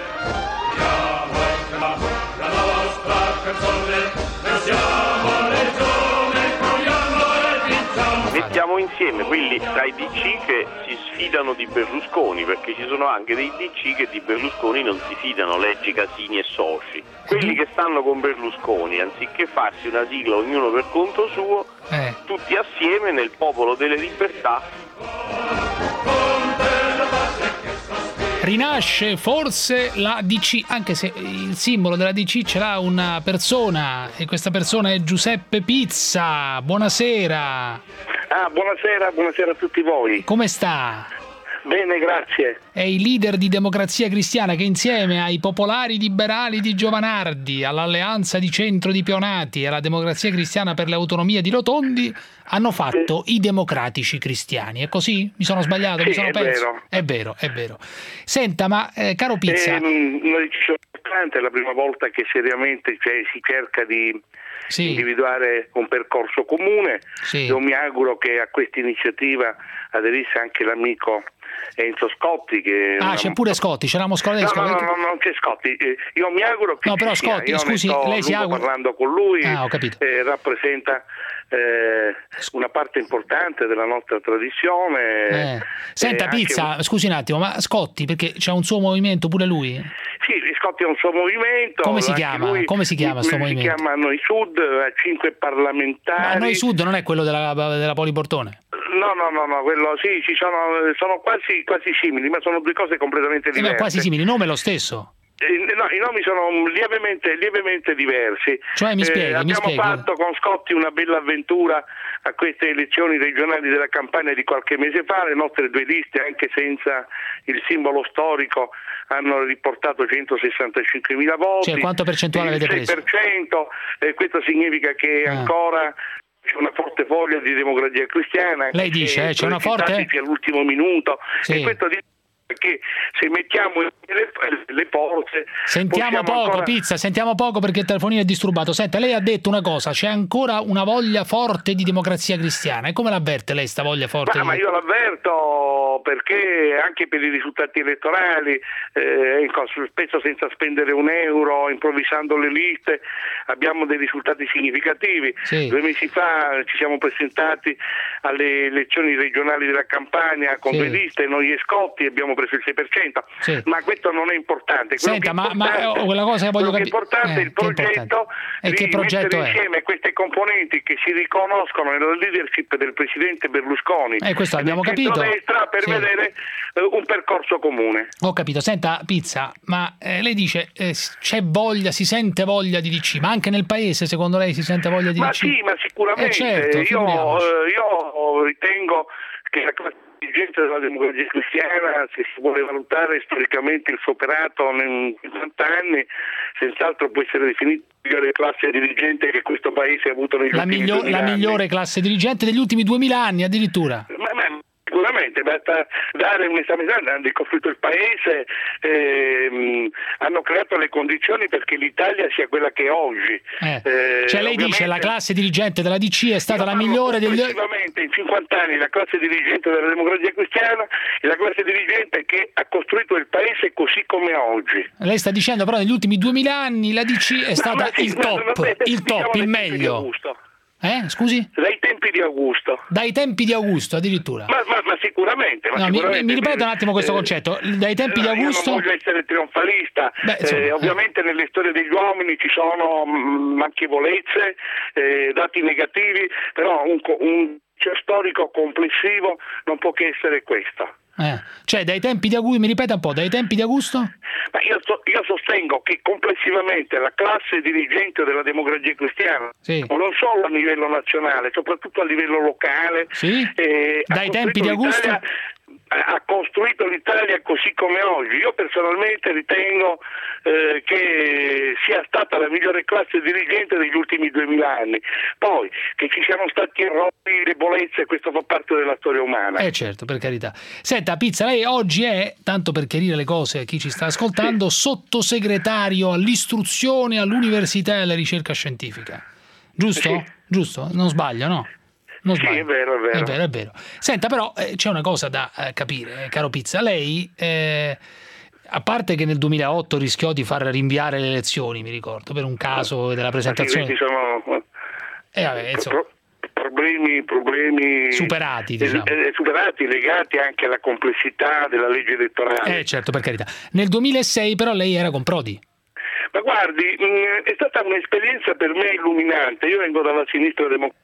Mettiamo insieme quelli tra i D C che si sfidano di Berlusconi, perché ci sono anche dei D C che di Berlusconi non si fidano, leggi Casini e soci. Quelli che stanno con Berlusconi, anziché farsi una sigla ognuno per conto suo, eh. tutti assieme nel Popolo delle Libertà. Rinasce forse la D C, anche se il simbolo della D C ce l'ha una persona, e questa persona è Giuseppe Pizza. Buonasera. Ah, buonasera, buonasera a tutti voi. Come sta? Bene, grazie. È il leader di Democrazia Cristiana che insieme ai popolari liberali di Giovanardi, all'Alleanza di Centro di Pionati e alla Democrazia Cristiana per le Autonomie di Rotondi hanno fatto sì. i democratici cristiani. È così? Mi sono sbagliato? Sì, Mi sono è perso? vero. È vero, è vero. Senta, ma eh, caro Pizza... È una decisione importante, è la prima volta che seriamente cioè, si cerca di sì. individuare un percorso comune. Sì. Io mi auguro che a questa iniziativa aderisse anche l'amico Enzo Scotti. Che ah, una... c'è pure Scotti, c'eravamo Scotti. No, no, no, no, non c'è Scotti. Io mi auguro che no, però ci Scotti, sia. Io scusi, ne sto lei si augura parlando con lui, ah, ho capito. Eh, rappresenta eh, una parte importante della nostra tradizione. Eh. Senta, eh, Pizza, anche... scusi un attimo, ma Scotti, perché c'è un suo movimento pure lui? Sì, Scotti è un suo movimento. Come si chiama? Lui, Come si chiama questo movimento? Si chiama Noi Sud, ha cinque parlamentari. Ma Noi Sud non è quello della, della Poli Bortone? No, no, no, no, quello sì, ci sono, sono quasi, quasi simili, ma sono due cose completamente diverse. Eh, quasi simili, il nome è lo stesso? Eh, no, i nomi sono lievemente, lievemente diversi. Cioè, mi spieghi, eh, mi abbiamo spieghi. fatto con Scotti una bella avventura a queste elezioni regionali della Campania di qualche mese fa. Le nostre due liste, anche senza il simbolo storico, hanno riportato centosessantacinquemila voti. Cioè, quanto percentuale avete preso? Il sei per cento, eh, questo significa che ah. ancora c'è una forte voglia di Democrazia Cristiana. Lei dice, eh, c'è una forte? All'ultimo minuto. Sì. E questo dice che se mettiamo le, le forze sentiamo poco ancora... Pizza, sentiamo poco perché il telefonino è disturbato. Senta, lei ha detto una cosa, c'è ancora una voglia forte di Democrazia Cristiana, e come l'avverte lei sta voglia forte? Ma, di... ma io l'avverto perché anche per i risultati elettorali eh, spesso senza spendere un euro, improvvisando le liste, abbiamo dei risultati significativi. Sì. Due mesi fa ci siamo presentati alle elezioni regionali della Campania con sì. due liste, noi e Scotti, abbiamo preso il sei per cento, sì. ma questo non è importante. Quello Senta, che ma, è importante, ma quella cosa che voglio capire è importante eh, il progetto e di che progetto mettere è? insieme queste componenti che si riconoscono nella leadership del presidente Berlusconi eh, questo e abbiamo del capito centrodestra per sì. vedere eh, un percorso comune. Ho capito. Senta Pizza, ma eh, lei dice eh, c'è voglia, si sente voglia di D C, ma anche nel paese secondo lei si sente voglia di ma D C? Ma sì, ma sicuramente. Eh, certo, io, eh, io ritengo che la classe dirigente della Democrazia Cristiana, se si vuole valutare storicamente il suo operato nei cinquanta anni, senz'altro può essere definita la migliore classe dirigente che questo paese ha avuto negli la ultimi miglior, duemila La anni. migliore classe dirigente degli ultimi duemila anni addirittura? Ma, ma assolutamente, basta dare un esame, hanno ricostruito il paese, ehm, hanno creato le condizioni perché l'Italia sia quella che è oggi. Eh. Eh, cioè lei dice la classe dirigente della D C è stata la migliore degli... Complessivamente in cinquanta anni la classe dirigente della Democrazia Cristiana è la classe dirigente che ha costruito il paese così come è oggi. Lei sta dicendo però negli ultimi duemila anni la D C è stata ma sì, il ma- top, ma- ma- il diciamo top, dai il tempi di meglio. Augusto. Eh, scusi? Dai tempi di Augusto. Dai tempi di Augusto addirittura. Ma, ma- ma sicuramente. Ma No, mi- sicuramente mi, ripeta un attimo questo eh, concetto. Dai tempi di Io Augusto? non voglio essere trionfalista, Beh, insomma, eh, eh. ovviamente nelle storie degli uomini ci sono mh, manchevolezze, eh, dati negativi, però un, co- un cioè, storico complessivo non può che essere questo. Eh. Cioè dai tempi di Augusto, mi ripeta un po', dai tempi di Augusto? Ma io, so- io sostengo che complessivamente la classe dirigente della Democrazia Cristiana, Sì. non solo a livello nazionale, soprattutto a livello locale, Sì. eh, ha Dai tempi costruito di Augusto? l'Italia- ha costruito l'Italia così come oggi. Io personalmente ritengo eh, che sia stata la migliore classe dirigente degli ultimi duemila anni. Poi che ci siano stati errori, debolezze, questo fa parte della storia umana. Eh certo, per carità. Senta Pizza, lei oggi è, tanto per chiarire le cose a chi ci sta ascoltando, sottosegretario all'istruzione, all'università e alla ricerca scientifica. Giusto? Sì. Giusto? Non sbaglio, no? Non Sì, sbaglio. è vero, è vero. È vero, è vero. Senta, però eh, c'è una cosa da eh, capire, eh, caro Pizza. Lei, eh, a parte che nel duemilaotto rischiò di far rinviare le elezioni, mi ricordo, per un caso della presentazione... Sì, sono Eh, vabbè, insomma, pro- problemi, problemi superati, diciamo. eh, eh, superati, legati anche alla complessità della legge elettorale. Eh, certo, per carità. Nel duemilasei però lei era con Prodi. Ma guardi, mh, è stata un'esperienza per me illuminante. Io vengo dalla sinistra democratica.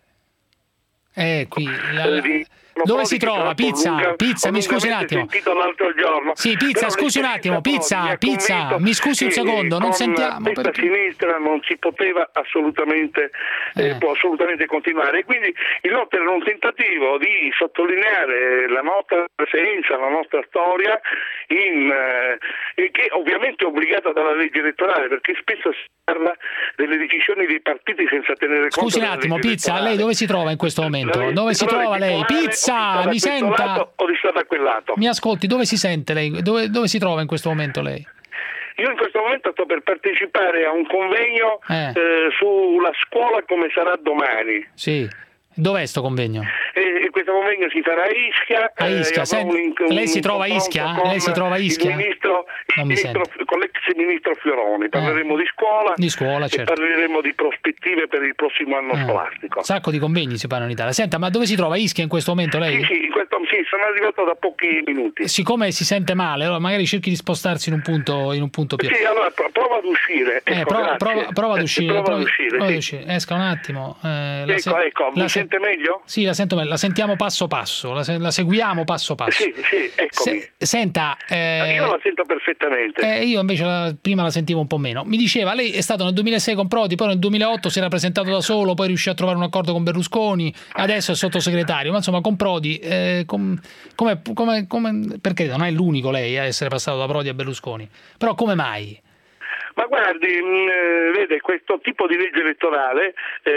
Eh, qui... La... Dove si trova? Pizza, Pizza, mi scusi un attimo. Sentito l'altro giorno. Sì, Pizza, Però scusi un attimo, Pizza, mi ha Pizza, convinto mi scusi un che secondo, non con sentiamo. questa perché- sinistra non si poteva assolutamente, eh, Eh. può assolutamente continuare. E quindi il nostro era un tentativo di sottolineare la nostra presenza, la nostra storia, in, eh, che ovviamente è obbligata dalla legge elettorale, perché spesso si parla delle decisioni dei partiti senza tenere conto Scusi un della attimo, legge Pizza, elettorale. lei dove si trova in questo momento? La Dove si legge trova lei? elettorale Pizza, o di stare mi a questo senta? lato o di stare a quel lato. Mi ascolti, dove si sente lei? Dove, dove si trova in questo momento lei? Io in questo momento sto per partecipare a un convegno Eh. eh, sulla scuola come sarà domani. Sì. Dov'è sto convegno? E, e questo convegno si farà a Ischia. A Ischia, eh, sent- avrò un inc- lei si un trova a confronto Ischia? con Lei si trova a Ischia? Il ministro, il Non mi ministro- sento. con l'ex ministro Fioroni. Parleremo di scuola. Di scuola, e certo. parleremo di prospettive per il prossimo anno Eh. scolastico. Un sacco di convegni si fanno in Italia. Senta, ma dove si trova? A Ischia in questo momento lei? Sì, sì, in questo, sì, sono arrivato da pochi minuti. Siccome si sente male, allora magari cerchi di spostarsi in un punto, in un punto più... Sì, allora pro- prova ad uscire. Eh, Ecco, prova, grazie. prova- prova ad Eh, uscire, prova ad prova- uscire, prova ad sì. uscire. Esca un attimo. eh, la Ecco, se- ecco, mi la se- sente meglio? Sì, la sento meglio, la sentiamo passo passo, la, se- la seguiamo passo passo. Sì, sì, eccomi. Se- senta, eh, Io la sento perfettamente. eh, io invece la- prima la sentivo un po' meno. Mi diceva, lei è stato nel duemilasei con Prodi, poi nel duemilaotto si era presentato da solo, poi riuscì a trovare un accordo con Berlusconi, adesso è sottosegretario, ma insomma con Prodi, eh, com- come, come- come- perché non è l'unico lei a essere passato da Prodi a Berlusconi, però come mai? Ma guardi, mh, eh, vede, questo tipo di legge elettorale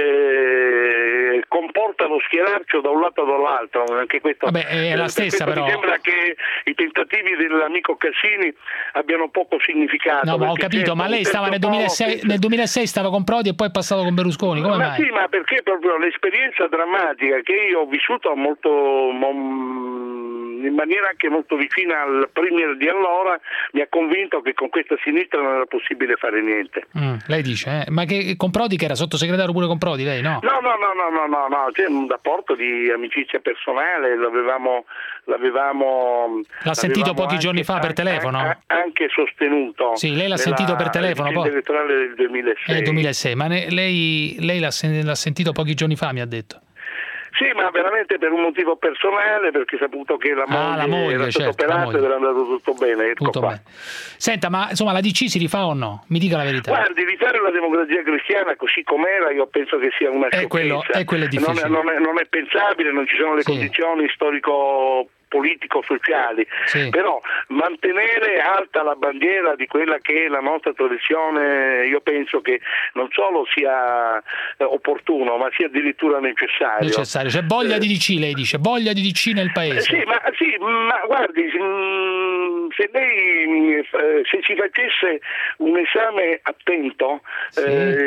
eh, comporta lo schierarci da un lato o dall'altro, anche questo. Vabbè, è la eh, stessa, per questo però. Mi sembra che i tentativi dell'amico Cassini abbiano poco significato. No, ma ho perché capito, c'è ma un lei stava terzo nel duemilasei, polo che- nel duemilasei stava con Prodi e poi è passato con Berlusconi, come ma mai? sì, ma perché proprio l'esperienza drammatica che io ho vissuto molto mo- in maniera anche molto vicina al premier di allora mi ha convinto che con questa sinistra non era possibile fare niente. Mm, lei dice, eh? Ma che con Prodi, che era sottosegretario pure con Prodi, lei no? No, no, no, no, no, no, no, c'è un rapporto di amicizia personale, l'avevamo l'avevamo L'ha sentito l'avevamo pochi anche- giorni fa per telefono? a- Anche sostenuto. Sì, lei l'ha nella sentito per telefono, legge poi? elettorale del duemilasei. Eh, duemilasei, ma ne- lei, lei l'ha, sen- l'ha sentito pochi giorni fa, mi ha detto. Sì, ma veramente per un motivo personale, perché ho saputo che la moglie, Ah, la moglie, era certo, stata operata la moglie. ed era andato tutto bene. Ecco Tutto qua. bene. Senta, ma insomma la D C si rifà o no? Mi dica la verità. Guardi, rifare la democrazia cristiana così com'era io penso che sia una È quello- sciocchezza. è quello è non, difficile. è, non, è, non è pensabile, non ci sono le Sì. condizioni storico politico-sociali, sì. però mantenere alta la bandiera di quella che è la nostra tradizione, io penso che non solo sia eh, opportuno, ma sia addirittura necessario. Necessario, c'è voglia Eh, di D C, lei dice, voglia di D C nel paese. Sì, ma, sì, ma guardi, mh, se lei eh, se si facesse un esame attento Sì.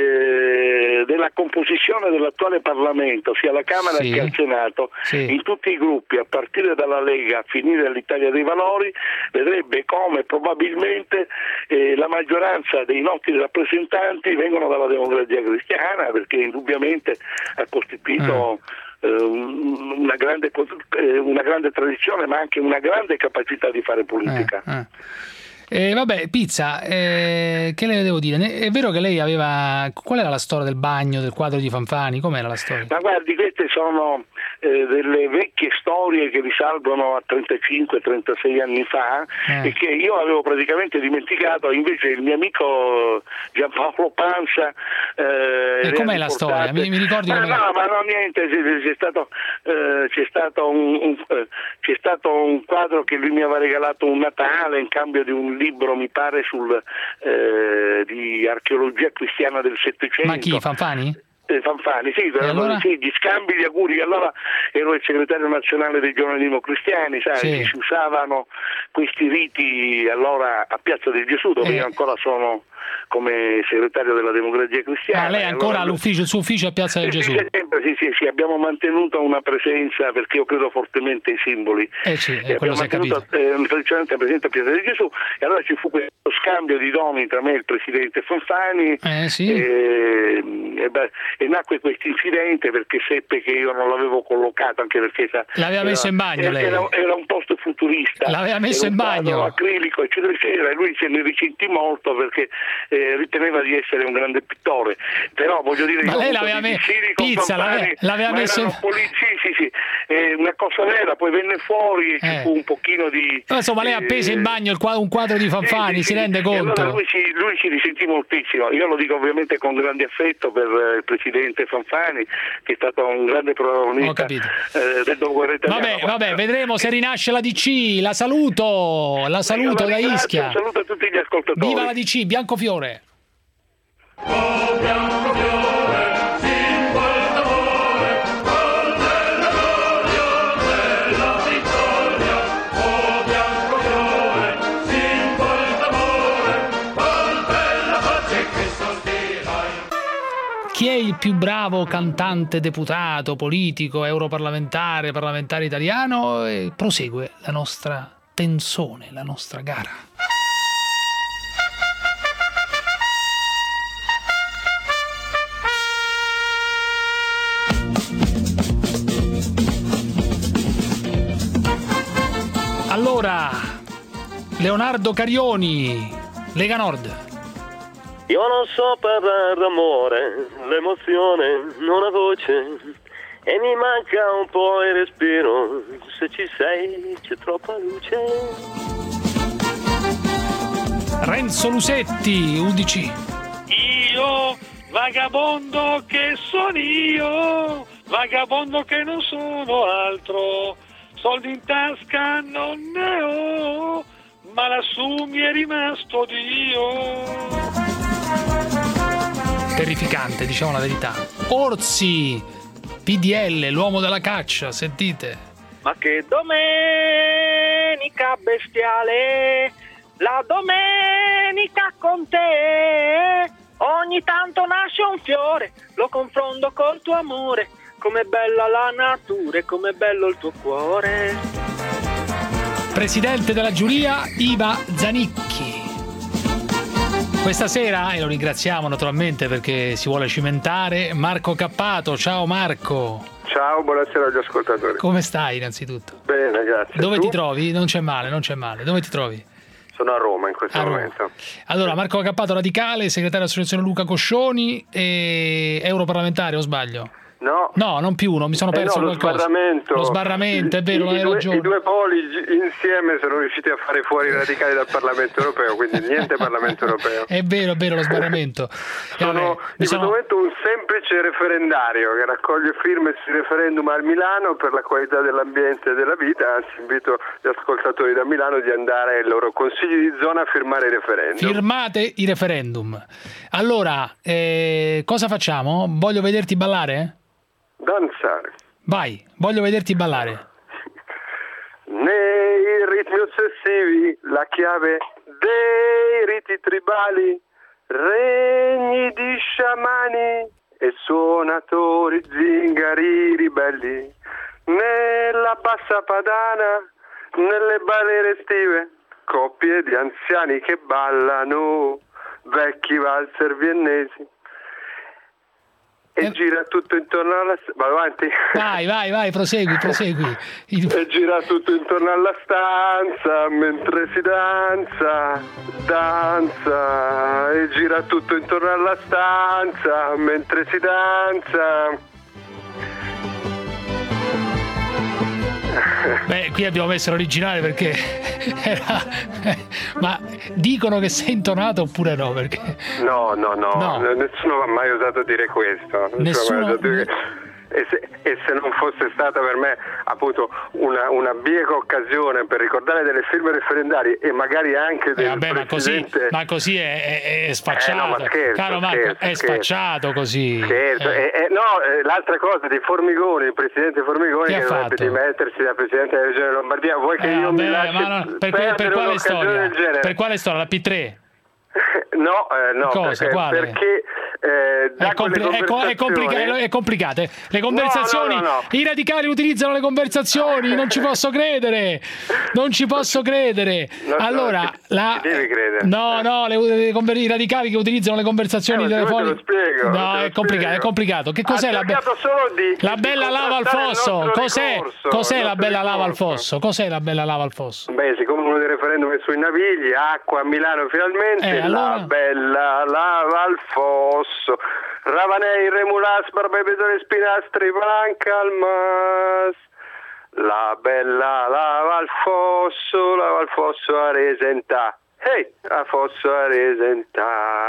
eh, della composizione dell'attuale Parlamento, sia alla Camera Sì. che al Senato, Sì. in tutti i gruppi, a partire dalla Lega a finire all'Italia dei Valori, vedrebbe come probabilmente eh, la maggioranza dei nostri rappresentanti vengono dalla Democrazia Cristiana, perché indubbiamente ha costituito eh, un- una, grande, eh, una grande tradizione, ma anche una grande capacità di fare politica. Eh, eh. Eh, vabbè, Pizza, eh, che le devo dire? Ne- È vero che lei aveva... Qual era la storia del bagno, del quadro di Fanfani? Com'era la storia? Ma guardi, queste sono eh, delle vecchie storie che risalgono a trentacinque trentasei anni fa Eh. e che io avevo praticamente dimenticato, invece il mio amico Giampaolo Panza eh, E le com'è ha la riportate. storia? Mi, mi ricordi Ma com'è? no, ma no, niente, c'è, c'è stato, eh, c'è, stato un, un, eh, c'è stato un quadro che lui mi aveva regalato un Natale in cambio di un libro, mi pare, sul, eh, di archeologia cristiana del Settecento. Ma chi, Fanfani? Eh, Fanfani, sì, allora? sì, gli scambi di auguri. Allora ero il segretario nazionale dei giovani democristiani, sai, Sì. si usavano questi riti allora a Piazza del Gesù, dove Eh. io ancora sono come segretario della Democrazia Cristiana. Ah, lei E ancora allora- l'ufficio, il suo ufficio a Piazza del Sì, Gesù? sì, sempre, sì, sì, sì, abbiamo mantenuto una presenza, perché io credo fortemente ai simboli. Eh sì, E eh, quello abbiamo si è mantenuto capito. eh, una tradizionale presenza a Piazza del Gesù, e allora ci fu questo scambio di doni tra me e il presidente Fanfani. Eh sì. E, e, beh, e nacque questo incidente perché seppe che io non l'avevo collocato, anche perché sa, L'aveva era- messo in bagno, era, lei? era, era un posto futurista. L'aveva messo era in un quadro bagno? acrilico, eccetera, eccetera, e lui se ne risentì molto perché eh, riteneva di essere un grande pittore. Però voglio dire, Ma io ho lei avuto l'aveva dei me- vicini con Pizza, Fanfani, l'ave- l'aveva ma messo in- erano poli- sì, sì, sì, è una cosa vera, poi venne fuori e ci Eh. fu un pochino di... Ma insomma, lei ha appeso in bagno il qua- un quadro di Fanfani, sì, si sì, rende e allora conto? lui, si, lui si risentì moltissimo. Io lo dico ovviamente con grande affetto per eh, il presidente Fanfani, che è stato un grande Ho protagonista capito. eh, del dopoguerra italiano. Vabbè, vabbè, vedremo se rinasce la D C. La saluto, la saluto Io la da ringrazio, Ischia. un saluto a tutti gli ascoltatori. Viva la D C, Biancofiore. Chi è il più bravo cantante, deputato, politico, europarlamentare, parlamentare italiano? E prosegue la nostra tensone, la nostra gara. Allora, Leonardo Carioni, Lega Nord. Io non so parlare d'amore, l'emozione non ha voce e mi manca un po' il respiro, se ci sei c'è troppa luce. Renzo Lusetti, U D C. Io, vagabondo che sono io, vagabondo che non sono altro, soldi in tasca non ne ho, ma lassù mi è rimasto Dio. Terrificante, diciamo la verità. Orsi, P D L, l'uomo della caccia, sentite. Ma che domenica bestiale, la domenica con te, ogni tanto nasce un fiore, lo confronto col tuo amore, com'è bella la natura e com'è bello il tuo cuore. Presidente della giuria, Iva Zanicchi. Questa sera, e lo ringraziamo naturalmente perché si vuole cimentare, Marco Cappato. Ciao Marco. Ciao, buonasera agli ascoltatori. Come stai innanzitutto? Bene, grazie. Dove Tu? ti trovi? Non c'è male, non c'è male. Dove ti trovi? Sono a Roma in questo A Roma. momento. Allora, Marco Cappato radicale, segretario dell'associazione Luca Coscioni e europarlamentare, o sbaglio? No. No, non più uno, mi sono Eh perso no, lo qualcosa. sbarramento. Lo sbarramento, è vero, I, hai i, due, ragione. I due poli insieme sono riusciti a fare fuori i radicali dal Parlamento europeo, quindi niente Parlamento europeo. È vero, è vero lo sbarramento. Sono Vabbè, in mi questo sono- momento un semplice referendario che raccoglie firme sul referendum a Milano per la qualità dell'ambiente e della vita, anzi invito gli ascoltatori da Milano di andare ai loro consigli di zona a firmare il referendum. Firmate i referendum. Allora, eh, cosa facciamo? Voglio vederti ballare? Danzare. Vai, voglio vederti ballare. Nei ritmi ossessivi la chiave dei riti tribali, regni di sciamani e suonatori zingari ribelli, nella bassa padana, nelle balere estive, coppie di anziani che ballano, vecchi valzer viennesi. E gira tutto intorno alla stanza. Vai avanti. Vai, vai, vai, prosegui, prosegui. Il- E gira tutto intorno alla stanza mentre si danza, danza. E gira tutto intorno alla stanza mentre si danza. Beh, qui abbiamo messo l'originale perché era... Ma dicono che sei intonato oppure no? Perché... No, no, no, No. nessuno ha mai osato dire questo. Nessuno- ha mai osato dire- E se, e se non fosse stata per me appunto una, una bieca occasione per ricordare delle firme referendarie e magari anche del Eh, vabbè, ma così, presidente... ma così è, è- è sfacciato. Eh, no, ma scherzo, Caro Marco, scherzo, è scherzo. sfacciato così. Scherzo, Eh. eh, eh, no, eh, l'altra cosa di Formigoni, il presidente Formigoni Che che, ha dovrebbe fatto? dimettersi da presidente della regione Lombardia. Vuoi che Eh, io mi vabbè, lasci ma no, per, que- perdere per quale un'occasione storia? del genere? Per quale storia? La P tre? No, eh, no, Cosa? perché, Quale? perché eh, da È, compli- quelle è, co- è, complica- conversazioni- è complicate. Le conversazioni, No, no, no, no. i radicali utilizzano le conversazioni, non ci posso credere. Non ci posso credere. No, no, allora, ci- la... ci devi credere. No, no, le, le conver- i radicali che utilizzano le conversazioni Eh, ma se vuoi telefoniche. te lo spiego, te No, lo è complicato, spiego. è complicato. Che cos'è Ha la, be- cercato solo di- la di bella lava al contrastare il fosso? nostro Cos'è? ricorso, Cos'è il la nostro bella lava al ricorso. fosso? Cos'è la bella lava al fosso? Beh, siccome uno dei referendum è sui Navigli, acqua a Milano finalmente, Eh, allora? la bella lava al fosso, Ravanei, Remulas, Barbepetore, Spinastri, Valancalmas, la bella lava al fosso, lava al fosso a Resentà, ehi, a fosso a Resentà.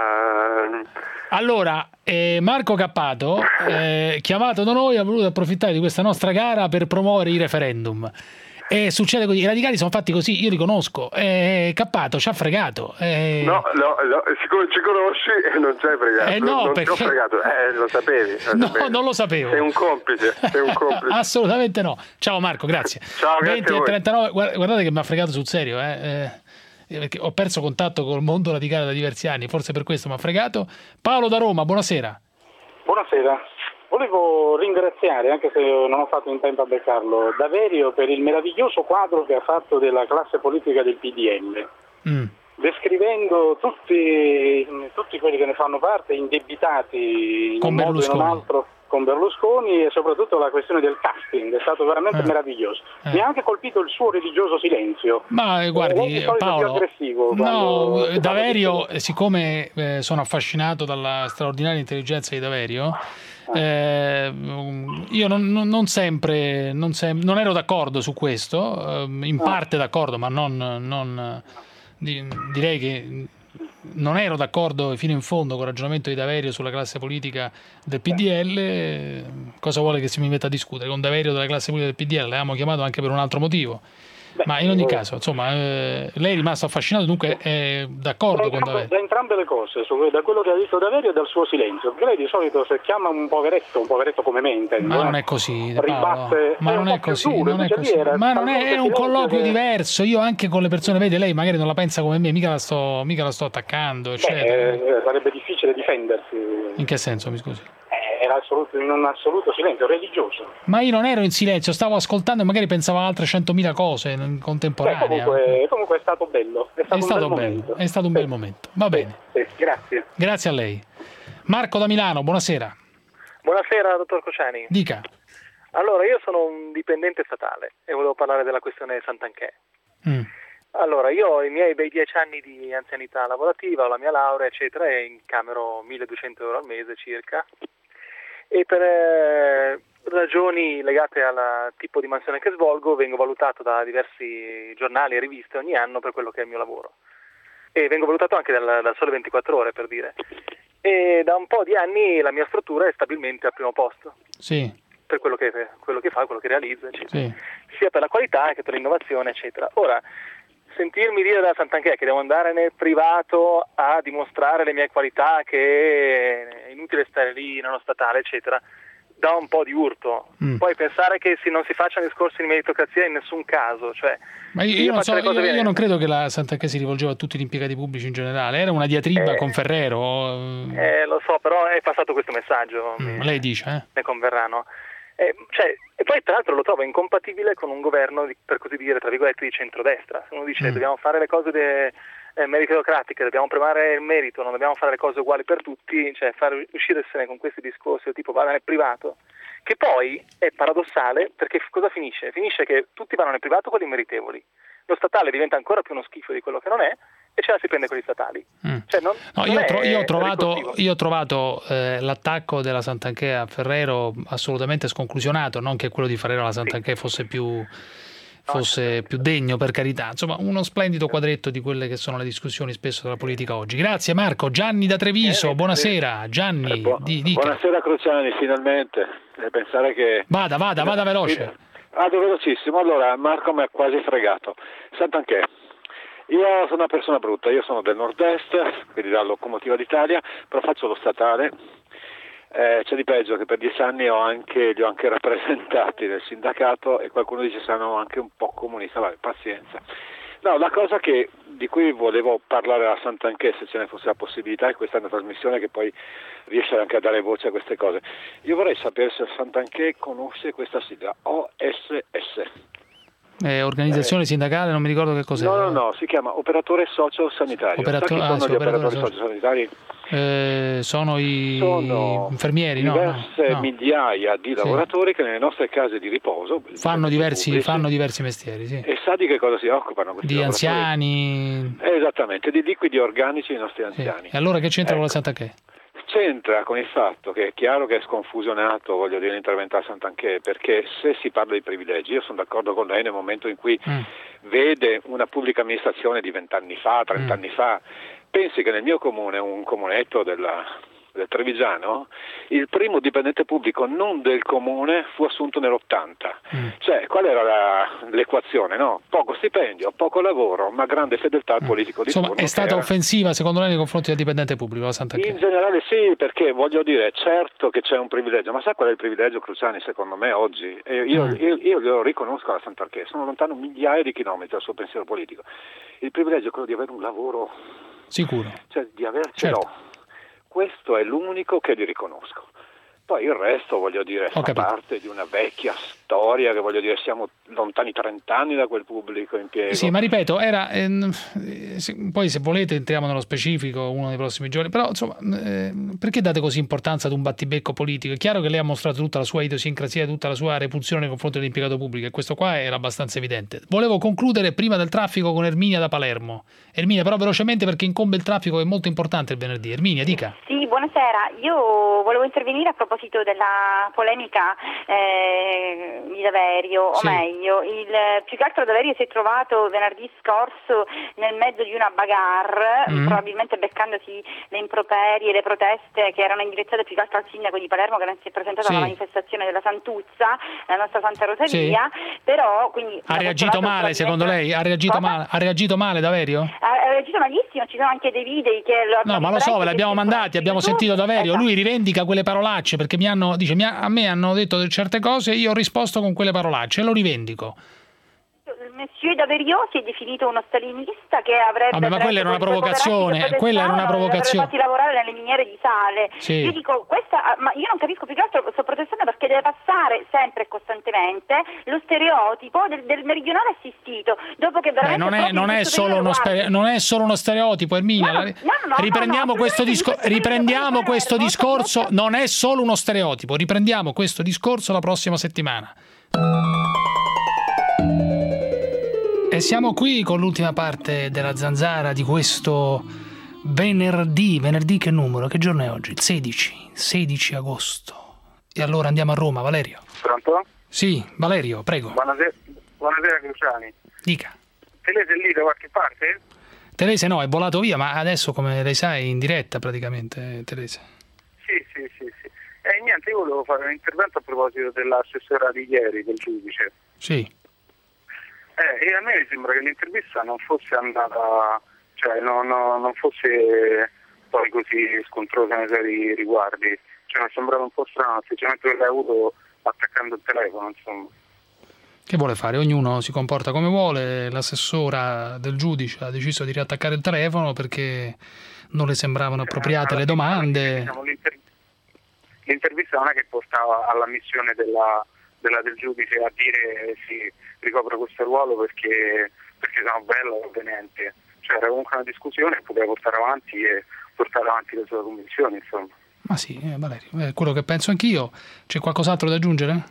Allora, eh, Marco Cappato, eh, chiamato da noi, ha voluto approfittare di questa nostra gara per promuovere i referendum. E succede così, i radicali sono fatti così, io li conosco. Eh, Cappato ci ha fregato. Eh, No, no, no, siccome ci conosci e non ci hai fregato. Eh, no, non perché- ti ho fregato, eh, lo sapevi. Lo No, sapevi. non lo sapevo. Sei un complice, sei un complice. Assolutamente no. Ciao Marco, grazie. Ciao, grazie venti a e voi. trentanove, guarda- guardate che mi ha fregato sul serio, eh, eh, perché ho perso contatto col mondo radicale da diversi anni, forse per questo mi ha fregato. Paolo da Roma, buonasera. Buonasera, volevo ringraziare, anche se non ho fatto in tempo a beccarlo, Daverio per il meraviglioso quadro che ha fatto della classe politica del P D L, Mm. descrivendo tutti, tutti quelli che ne fanno parte indebitati in Con un modo o in un Berlusconi. altro con Berlusconi, e soprattutto la questione del casting è stato veramente Eh. meraviglioso. Eh. Mi ha anche colpito il suo religioso silenzio. Ma eh, Lei guardi di solito è più Paolo, aggressivo quando no, si parla Daverio, eh, siccome eh, sono affascinato dalla straordinaria intelligenza di Daverio, eh, io non, non- non sempre, non, sem- non ero d'accordo su questo, eh, in parte d'accordo, ma non, non di- direi che non ero d'accordo fino in fondo con il ragionamento di Daverio sulla classe politica del P D L. Cosa vuole che si mi metta a discutere con Daverio della classe politica del P D L? L'avevamo chiamato anche per un altro motivo. Ma in ogni caso, insomma, eh, lei è rimasto affascinato, dunque è d'accordo con Da Daverio. entrambe le cose, su- da quello che ha detto Daverio e dal suo silenzio, perché lei di solito se chiama un poveretto, un poveretto come me intendo, Ma eh, non è così, Paolo. ribatte, Ma è non un è po' più così, duro, non è invece così. lì era Ma non è, talmente è un silenzio colloquio che- diverso. Io anche con le persone, vede, lei magari non la pensa come me, mica la sto, mica la sto attaccando, Beh, eccetera. eh, sarebbe difficile difendersi. In che senso, mi scusi? Eh, era assoluto, in un assoluto silenzio religioso. Ma io non ero in silenzio, stavo ascoltando e magari pensavo a altre centomila cose in Beh, contemporanea. comunque, comunque è stato bello. È stato, È stato un bel bello, momento. è stato un bel momento. Va bene, Sì, grazie. grazie a lei. Marco da Milano, buonasera. Buonasera, dottor Cociani. Dica. Allora, io sono un dipendente statale e volevo parlare della questione Sant'Anché. Mm. Allora, io ho i miei bei dieci anni di anzianità lavorativa, ho la mia laurea, eccetera, e incamero milleduecento euro al mese circa. e per eh, ragioni legate al tipo di mansione che svolgo vengo valutato da diversi giornali e riviste ogni anno per quello che è il mio lavoro. E vengo valutato anche dal, dal Sole ventiquattro Ore, per dire. E da un po' di anni la mia struttura è stabilmente al primo posto. Sì. Per quello che, quello che fa, quello che realizza, eccetera. Sì. Sia per la qualità che per l'innovazione, eccetera. Ora, sentirmi dire da Santanchè che devo andare nel privato a dimostrare le mie qualità, che è inutile stare lì nello statale, eccetera, dà un po' di urto. Mm. Poi pensare che si, non si facciano discorsi di meritocrazia in nessun caso, cioè... Ma io, io, non, so, io, io non credo che la Santanchè si rivolgeva a tutti gli impiegati pubblici in generale, era una diatriba eh, con Ferrero. Eh, lo so, però è passato questo messaggio. Mm, mi, lei dice, eh? Ne converrà, no? Eh, cioè, e poi tra l'altro lo trovo incompatibile con un governo, di, per così dire, tra virgolette, di centrodestra. Se uno dice mm. dobbiamo fare le cose de, eh, meritocratiche, dobbiamo premiare il merito, non dobbiamo fare le cose uguali per tutti, cioè fare uscirsene con questi discorsi tipo vada nel privato, che poi è paradossale, perché cosa finisce? Finisce che tutti vanno nel privato quelli meritevoli, lo statale diventa ancora più uno schifo di quello che non è e ce la si prende con gli statali. Mm. Cioè non, no, non io, ho tro- io ho trovato, ricorsivo. io ho trovato eh, l'attacco della Santanchè a Ferrero assolutamente sconclusionato, non che quello di Ferrero alla Santanchè sì. fosse più fosse no, più degno, per carità, insomma uno splendido quadretto di quelle che sono le discussioni spesso della politica oggi. Grazie Marco. Gianni da Treviso, eh, buonasera. Gianni, eh, bu- di, dica. Buonasera Cruciani, finalmente. E pensare che vada, vada, vada veloce. Vado velocissimo. Allora, Marco mi ha quasi fregato. Santanchè, io sono una persona brutta, io sono del nord-est, quindi dalla locomotiva d'Italia, però faccio lo statale. Eh, c'è di peggio che per dieci anni ho anche, li ho anche rappresentati nel sindacato e qualcuno dice sono anche un po' comunista, vabbè, pazienza. No, la cosa che, di cui volevo parlare a Santanchè, se ce ne fosse la possibilità, e questa è una trasmissione che poi riesce anche a dare voce a queste cose. Io vorrei sapere se Santanchè conosce questa sigla, O S S. Eh, organizzazione eh, sindacale, non mi ricordo che cos'è. No, no, no, si chiama operatore socio-sanitario. Operato- Sa chi ah, sono sì, gli operatore operatori socio-sanitari? Eh, sono i sono infermieri, no? Diverse no, no. migliaia di lavoratori sì. che nelle nostre case di riposo fanno diversi, pubblici, fanno diversi mestieri, sì. E sa di che cosa si occupano questi di lavoratori? Anziani. Eh, esattamente, di liquidi organici dei nostri anziani. Sì. E allora che c'entra ecco. con la Santanchè? C'entra con il fatto che è chiaro che è sconfusionato, voglio dire, l'intervento a Santanchè, perché se si parla di privilegi, io sono d'accordo con lei nel momento in cui mm. vede una pubblica amministrazione di vent'anni fa, trent'anni mm. fa, pensi che nel mio comune, un comunetto della, del Trevigiano, il primo dipendente pubblico non del comune fu assunto nell'ottanta. Mm. Cioè, qual era la, l'equazione? No? Poco stipendio, poco lavoro, ma grande fedeltà al politico mm. di Insomma, turno. È stata era... offensiva secondo lei nei confronti del dipendente pubblico la Santanchè? In generale sì, perché voglio dire, certo che c'è un privilegio, ma sa qual è il privilegio, Cruciani, secondo me oggi? E io, mm. io, io glielo riconosco alla Santanchè, sono lontano migliaia di chilometri dal suo pensiero politico. Il privilegio è quello di avere un lavoro sicuro, cioè di avercelo. Certo. Questo è l'unico che gli riconosco. Poi il resto, voglio dire, fa parte di una vecchia storia che, voglio dire, siamo lontani trent'anni da quel pubblico impiego. Sì, ma ripeto, era ehm, poi se volete entriamo nello specifico uno dei prossimi giorni, però insomma, eh, perché date così importanza ad un battibecco politico? È chiaro che lei ha mostrato tutta la sua idiosincrasia, tutta la sua repulsione nei confronti dell'impiegato pubblico e questo qua era abbastanza evidente. Volevo concludere prima del traffico con Erminia da Palermo. Erminia, però velocemente perché incombe il traffico, è molto importante il venerdì. Erminia, dica. Sì, buonasera. Io volevo intervenire a proposito della polemica eh, di Daverio, o sì. meglio, il, più che altro Daverio si è trovato venerdì scorso nel mezzo di una bagarre, mm. probabilmente beccandosi le improperie, le proteste che erano indirizzate più che altro al sindaco di Palermo che non si è presentato sì. alla manifestazione della Santuzza, la nostra Santa Rosalia, sì. però quindi... Ha reagito male secondo lei? Ha reagito male, ha reagito male Daverio? Ha reagito malissimo, ci sono anche dei video che lo No, ma lo so, ve li abbiamo mandati, abbiamo sentito Daverio, esatto. lui rivendica quelle parolacce perché mi hanno, dice, mi ha, a me hanno detto certe cose, io ho risposto con quelle parolacce e lo rivendico. Monsieur Daverio si è definito uno stalinista che avrebbe... Vabbè, ma quella era una provocazione, quella era una provocazione. Fatti lavorare nelle miniere di sale. Sì. Io dico, questa, ma io non capisco più che altro, sto protestando perché deve passare sempre e costantemente lo stereotipo del, del meridionale assistito, dopo che veramente... Eh, non, è, non, è solo uno stere, non è solo uno stereotipo, Erminia. No, no, no, riprendiamo no, no, questo, discor- riprendiamo questo discorso, non è solo uno stereotipo, riprendiamo questo discorso la prossima settimana. E siamo qui con l'ultima parte della Zanzara di questo venerdì. Venerdì che numero? Che giorno è oggi? Il sedici. sedici agosto. E allora andiamo a Roma, Valerio. Pronto? Sì, Valerio, prego. Buonasera, buonasera Cruciani. Dica. Telese è lì da qualche parte? Telese no, è volato via, ma adesso, come lei sa, è in diretta praticamente, Telese. Sì, sì, sì, sì. E eh, niente, io volevo fare un intervento a proposito dell'assessora di ieri, del giudice. Sì. Eh, e a me mi sembra che l'intervista non fosse andata, cioè no, no, non fosse poi così scontrosa nei suoi riguardi. Cioè mi è sembrato un po' strano l'atteggiamento che l'hai avuto attaccando il telefono, insomma. Che vuole fare? Ognuno si comporta come vuole. L'assessora del giudice ha deciso di riattaccare il telefono perché non le sembravano appropriate le domande. Diciamo, l'inter... L'intervista non è che portava all'ammissione della, della del giudice a dire sì, ricopro questo ruolo perché, perché sono bello o ovviamente. Cioè era comunque una discussione che poteva portare avanti e portare avanti le sue convinzioni, insomma. Ma sì, eh, Valerio, è quello che penso anch'io. C'è qualcos'altro da aggiungere?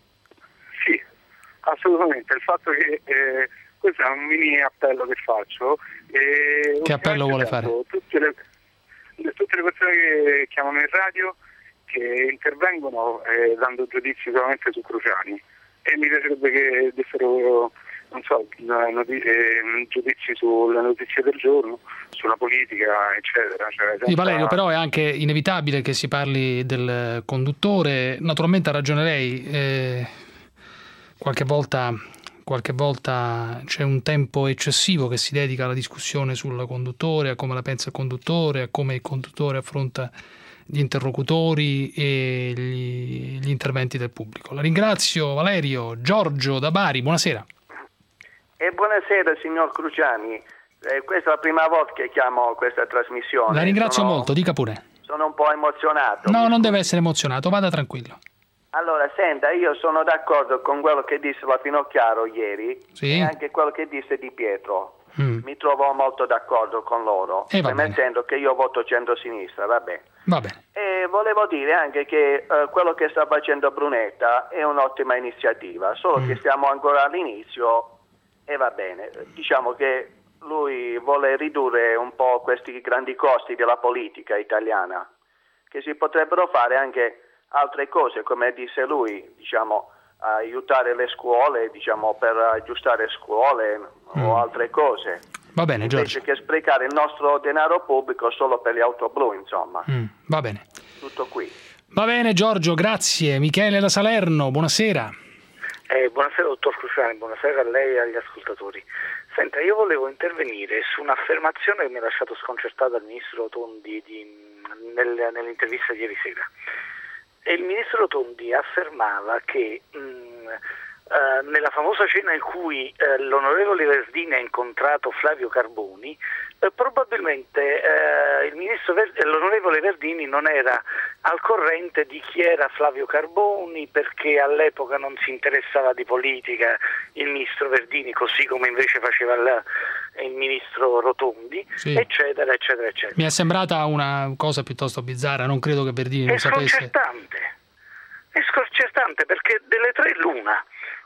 Sì, assolutamente. Il fatto che eh, questo è un mini appello che faccio. E che appello vuole fare? Tutte le, tutte le persone che chiamano in radio che intervengono eh, dando giudizi solamente su Cruciani. E mi piacerebbe che dessero, non so, noti- eh, giudizi sulle notizie del giorno, sulla politica, eccetera. Cioè, senza... Sì, Valerio, però è anche inevitabile che si parli del conduttore. Naturalmente ha ragione lei, eh, qualche volta, qualche volta c'è un tempo eccessivo che si dedica alla discussione sul conduttore, a come la pensa il conduttore, a come il conduttore affronta gli interlocutori e gli, gli interventi del pubblico. La ringrazio, Valerio. Giorgio da Bari, buonasera. E buonasera signor Cruciani, eh, questa è la prima volta che chiamo questa trasmissione. La ringrazio sono, molto, dica pure. Sono un po' emozionato. No, non deve essere emozionato, vada tranquillo. Allora, senta, io sono d'accordo con quello che disse la Finocchiaro ieri sì. e anche quello che disse Di Pietro. Mm. Mi trovo molto d'accordo con loro, eh, premettendo che io voto centro-sinistra, vabbè. Va bene. E volevo dire anche che uh, quello che sta facendo Brunetta è un'ottima iniziativa, solo mm. che stiamo ancora all'inizio e va bene. Diciamo che lui vuole ridurre un po' questi grandi costi della politica italiana, che si potrebbero fare anche altre cose, come disse lui, diciamo, aiutare le scuole, diciamo, per aggiustare scuole mm. o altre cose. Va bene, Giorgio. Invece che sprecare il nostro denaro pubblico solo per le auto blu, insomma. Mm. Va bene. Tutto qui. Va bene, Giorgio, grazie. Michele da Salerno, buonasera. Eh, buonasera dottor Cruciani, buonasera a lei e agli ascoltatori. Senta, io volevo intervenire su un'affermazione che mi ha lasciato sconcertata il ministro Rotondi di, nel, nell'intervista di ieri sera. E il ministro Rotondi affermava che mh, eh, nella famosa cena in cui eh, l'onorevole Verdini ha incontrato Flavio Carboni, eh, probabilmente eh, il ministro Ver- l'onorevole Verdini non era al corrente di chi era Flavio Carboni, perché all'epoca non si interessava di politica il ministro Verdini, così come invece faceva il, il ministro Rotondi, sì. eccetera, eccetera, eccetera. Mi è sembrata una cosa piuttosto bizzarra, non credo che Verdini non sapesse. È sconcertante, è sconcertante perché delle tre l'una,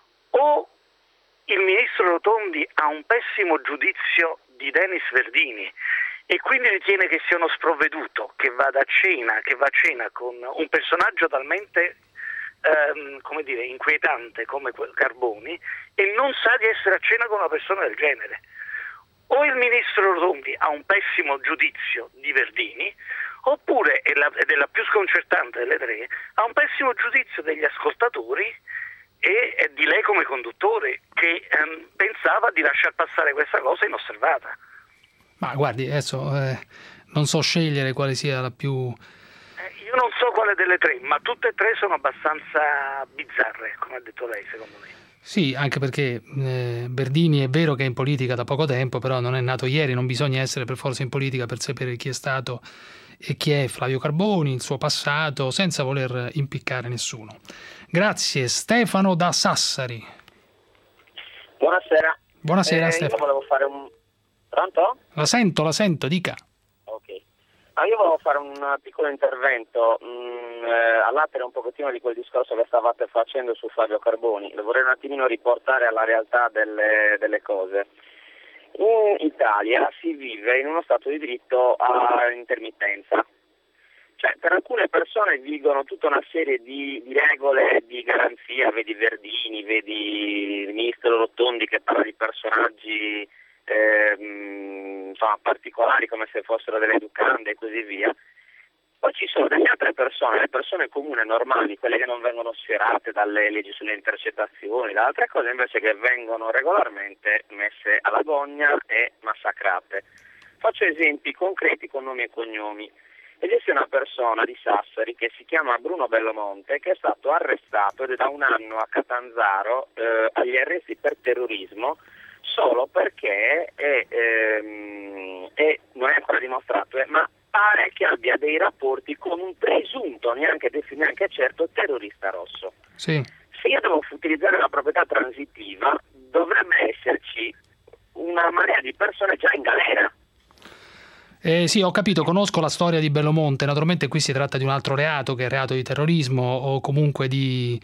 o il ministro Rotondi ha un pessimo giudizio di Denis Verdini e quindi ritiene che sia uno sprovveduto, che vada a cena, che va a cena con un personaggio talmente ehm, come dire, inquietante come Carboni e non sa di essere a cena con una persona del genere. O il ministro Rotondi ha un pessimo giudizio di Verdini, oppure, ed è la più sconcertante delle tre, ha un pessimo giudizio degli ascoltatori e, e di lei come conduttore, che ehm, pensava di lasciar passare questa cosa inosservata. Ma guardi, adesso eh, non so scegliere quale sia la più... Eh, io non so quale delle tre, ma tutte e tre sono abbastanza bizzarre, come ha detto lei, secondo me. Sì, anche perché eh, Verdini è vero che è in politica da poco tempo, però non è nato ieri, non bisogna essere per forza in politica per sapere chi è stato e chi è Flavio Carboni, il suo passato, senza voler impiccare nessuno. Grazie. Stefano da Sassari. Buonasera. Buonasera eh, Stefano. Io volevo fare un... Pronto? La sento, la sento, dica. Ok. Ah, io volevo fare un piccolo intervento mh, eh, all'atere un pochettino di quel discorso che stavate facendo su Flavio Carboni. Lo vorrei un attimino riportare alla realtà delle, delle cose. In Italia si vive in uno stato di diritto a intermittenza. Cioè, per alcune persone vigono tutta una serie di, di regole di garanzia, vedi Verdini, vedi il ministro Rotondi che parla di personaggi eh, insomma, particolari come se fossero delle educande e così via. Poi ci sono delle altre persone, le persone comuni e normali, quelle che non vengono sferrate dalle leggi sulle intercettazioni, da altre cose invece che vengono regolarmente messe alla gogna e massacrate. Faccio esempi concreti con nomi e cognomi. Esiste una persona di Sassari che si chiama Bruno Bellomonte che è stato arrestato ed è da un anno a Catanzaro eh, agli arresti per terrorismo solo perché è, ehm, è, non è ancora dimostrato, eh, ma pare che abbia dei rapporti con un presunto, neanche definito, neanche certo, terrorista rosso. Sì. Se io devo utilizzare una proprietà transitiva, dovrebbe esserci una marea di persone già in galera. Eh, sì, ho capito, conosco la storia di Bellomonte, naturalmente qui si tratta di un altro reato che è il reato di terrorismo o comunque di,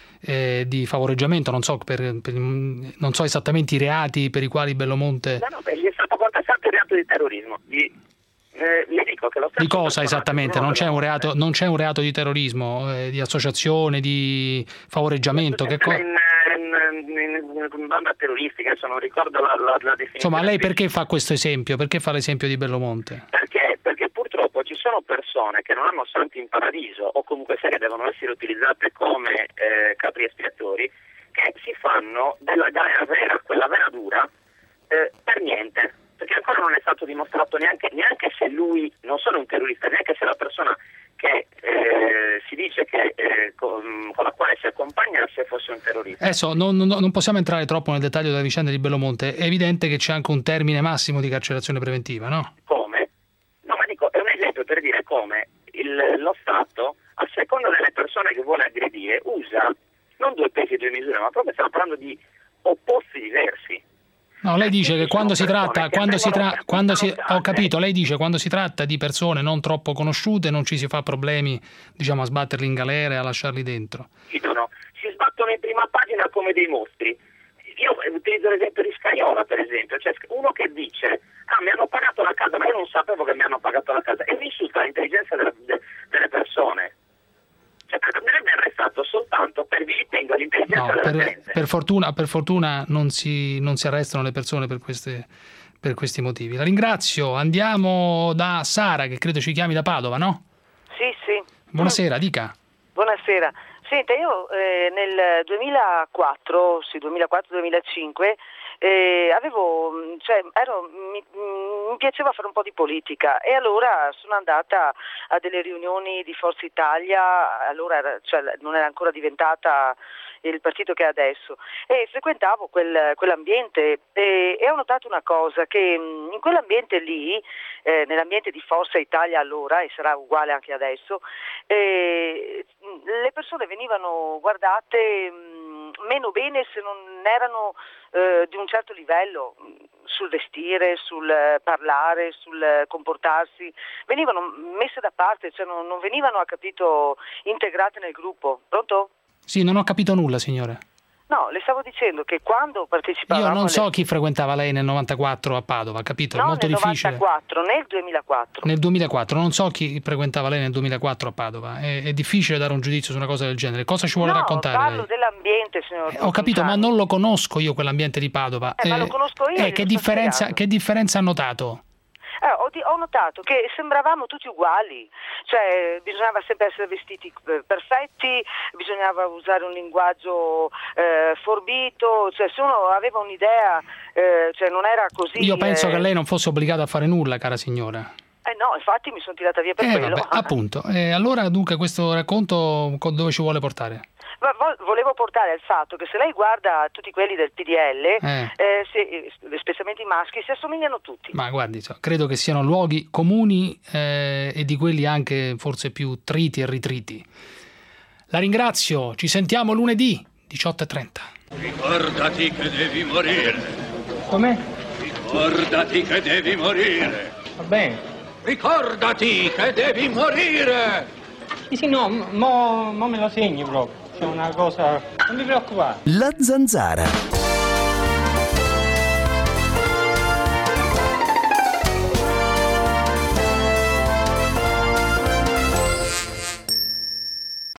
eh, di favoreggiamento, non so, per, per, non so esattamente i reati per i quali Bellomonte... No, no, perché è stato contestato il reato di terrorismo, di... Eh, le dico che lo di cosa esattamente? Non c'è un reato, non c'è un reato di terrorismo, eh, di associazione, di favoreggiamento? Che co- in, in, in, in banda terroristica, adesso non ricordo la, la, la definizione. Insomma, lei perché fa questo esempio? Perché fa l'esempio di Bellomonte? Perché? Perché purtroppo ci sono persone che non hanno santi in paradiso o comunque se che devono essere utilizzate come eh, capri espiatori che si fanno della galera vera, quella vera dura, eh, per niente. Perché ancora non è stato dimostrato neanche, neanche se lui non solo un terrorista, neanche se la persona che eh, si dice che eh, con, con la quale si accompagna se fosse un terrorista. Adesso non, non, non possiamo entrare troppo nel dettaglio della vicenda di Bellomonte, è evidente che c'è anche un termine massimo di carcerazione preventiva, no? Come? No, ma dico, è un esempio per dire come il, lo Stato, a seconda delle persone che vuole aggredire, usa non due pesi e due misure, ma proprio stiamo parlando di opposti diversi. No, lei dice che quando si tratta, quando si tra, quando si, ho capito, lei dice quando si tratta di persone non troppo conosciute non ci si fa problemi, diciamo, a sbatterli in galera e a lasciarli dentro. No, si sbattono in prima pagina come dei mostri. Io utilizzo l'esempio di Scaiola, per esempio, cioè uno che dice ah mi hanno pagato la casa, ma io non sapevo che mi hanno pagato la casa, e mi insulta l'intelligenza delle, delle persone. Cioè, andrebbe arrestato soltanto per vilipendio all'intelligenza no, della per, gente. Per fortuna, per fortuna non, si, non si arrestano le persone per, queste, per questi motivi. La ringrazio. Andiamo da Sara, che credo ci chiami da Padova, no? Sì, sì. Buonasera, dica. Buonasera. Senta, io eh, nel duemilaquattro, sì, duemilaquattro duemilacinque, eh, avevo, cioè, ero, mi, mi piaceva fare un po' di politica e allora sono andata a delle riunioni di Forza Italia, allora era, cioè, non era ancora diventata il partito che è adesso, e frequentavo quel, quell'ambiente e, e ho notato una cosa, che in quell'ambiente lì, eh, nell'ambiente di Forza Italia allora, e sarà uguale anche adesso, eh, le persone venivano guardate mh, meno bene se non erano eh, di un certo livello, sul vestire, sul parlare, sul comportarsi, venivano messe da parte, cioè non, non venivano, ha capito, integrate nel gruppo. Pronto? Sì, non ho capito nulla, signore. No, le stavo dicendo che quando partecipavamo... Io non so alle... chi frequentava lei nel novantaquattro a Padova, capito? No, è molto nel difficile. novantaquattro, nel duemilaquattro. Nel duemilaquattro, non so chi frequentava lei nel duemilaquattro a Padova. È, è difficile dare un giudizio su una cosa del genere. Cosa ci vuole no, raccontare? parlo lei? dell'ambiente, signor. Eh, ho capito, ma non lo conosco io quell'ambiente di Padova. Eh, eh, ma lo conosco io. Eh, che, differenza, che differenza ha notato? Eh, ho, ho notato che sembravamo tutti uguali, cioè bisognava sempre essere vestiti perfetti, bisognava usare un linguaggio eh, forbito, cioè se uno aveva un'idea, eh, cioè non era così. Io penso eh... che lei non fosse obbligata a fare nulla, cara signora. Eh no, infatti mi sono tirata via per eh, quello. Vabbè, appunto. Eh, allora dunque questo racconto dove ci vuole portare? Volevo portare al fatto che se lei guarda tutti quelli del P D L, eh. Eh, se, specialmente i maschi, si assomigliano tutti. Ma guardi, credo che siano luoghi comuni eh, e di quelli anche forse più triti e ritriti. La ringrazio, ci sentiamo lunedì diciotto e trenta. Ricordati che devi morire. Com'è? Ricordati che devi morire. Va bene. Ricordati che devi morire. Sì, sì, no, mo, mo me lo segni proprio. C'è una cosa... Non mi preoccupare. La Zanzara.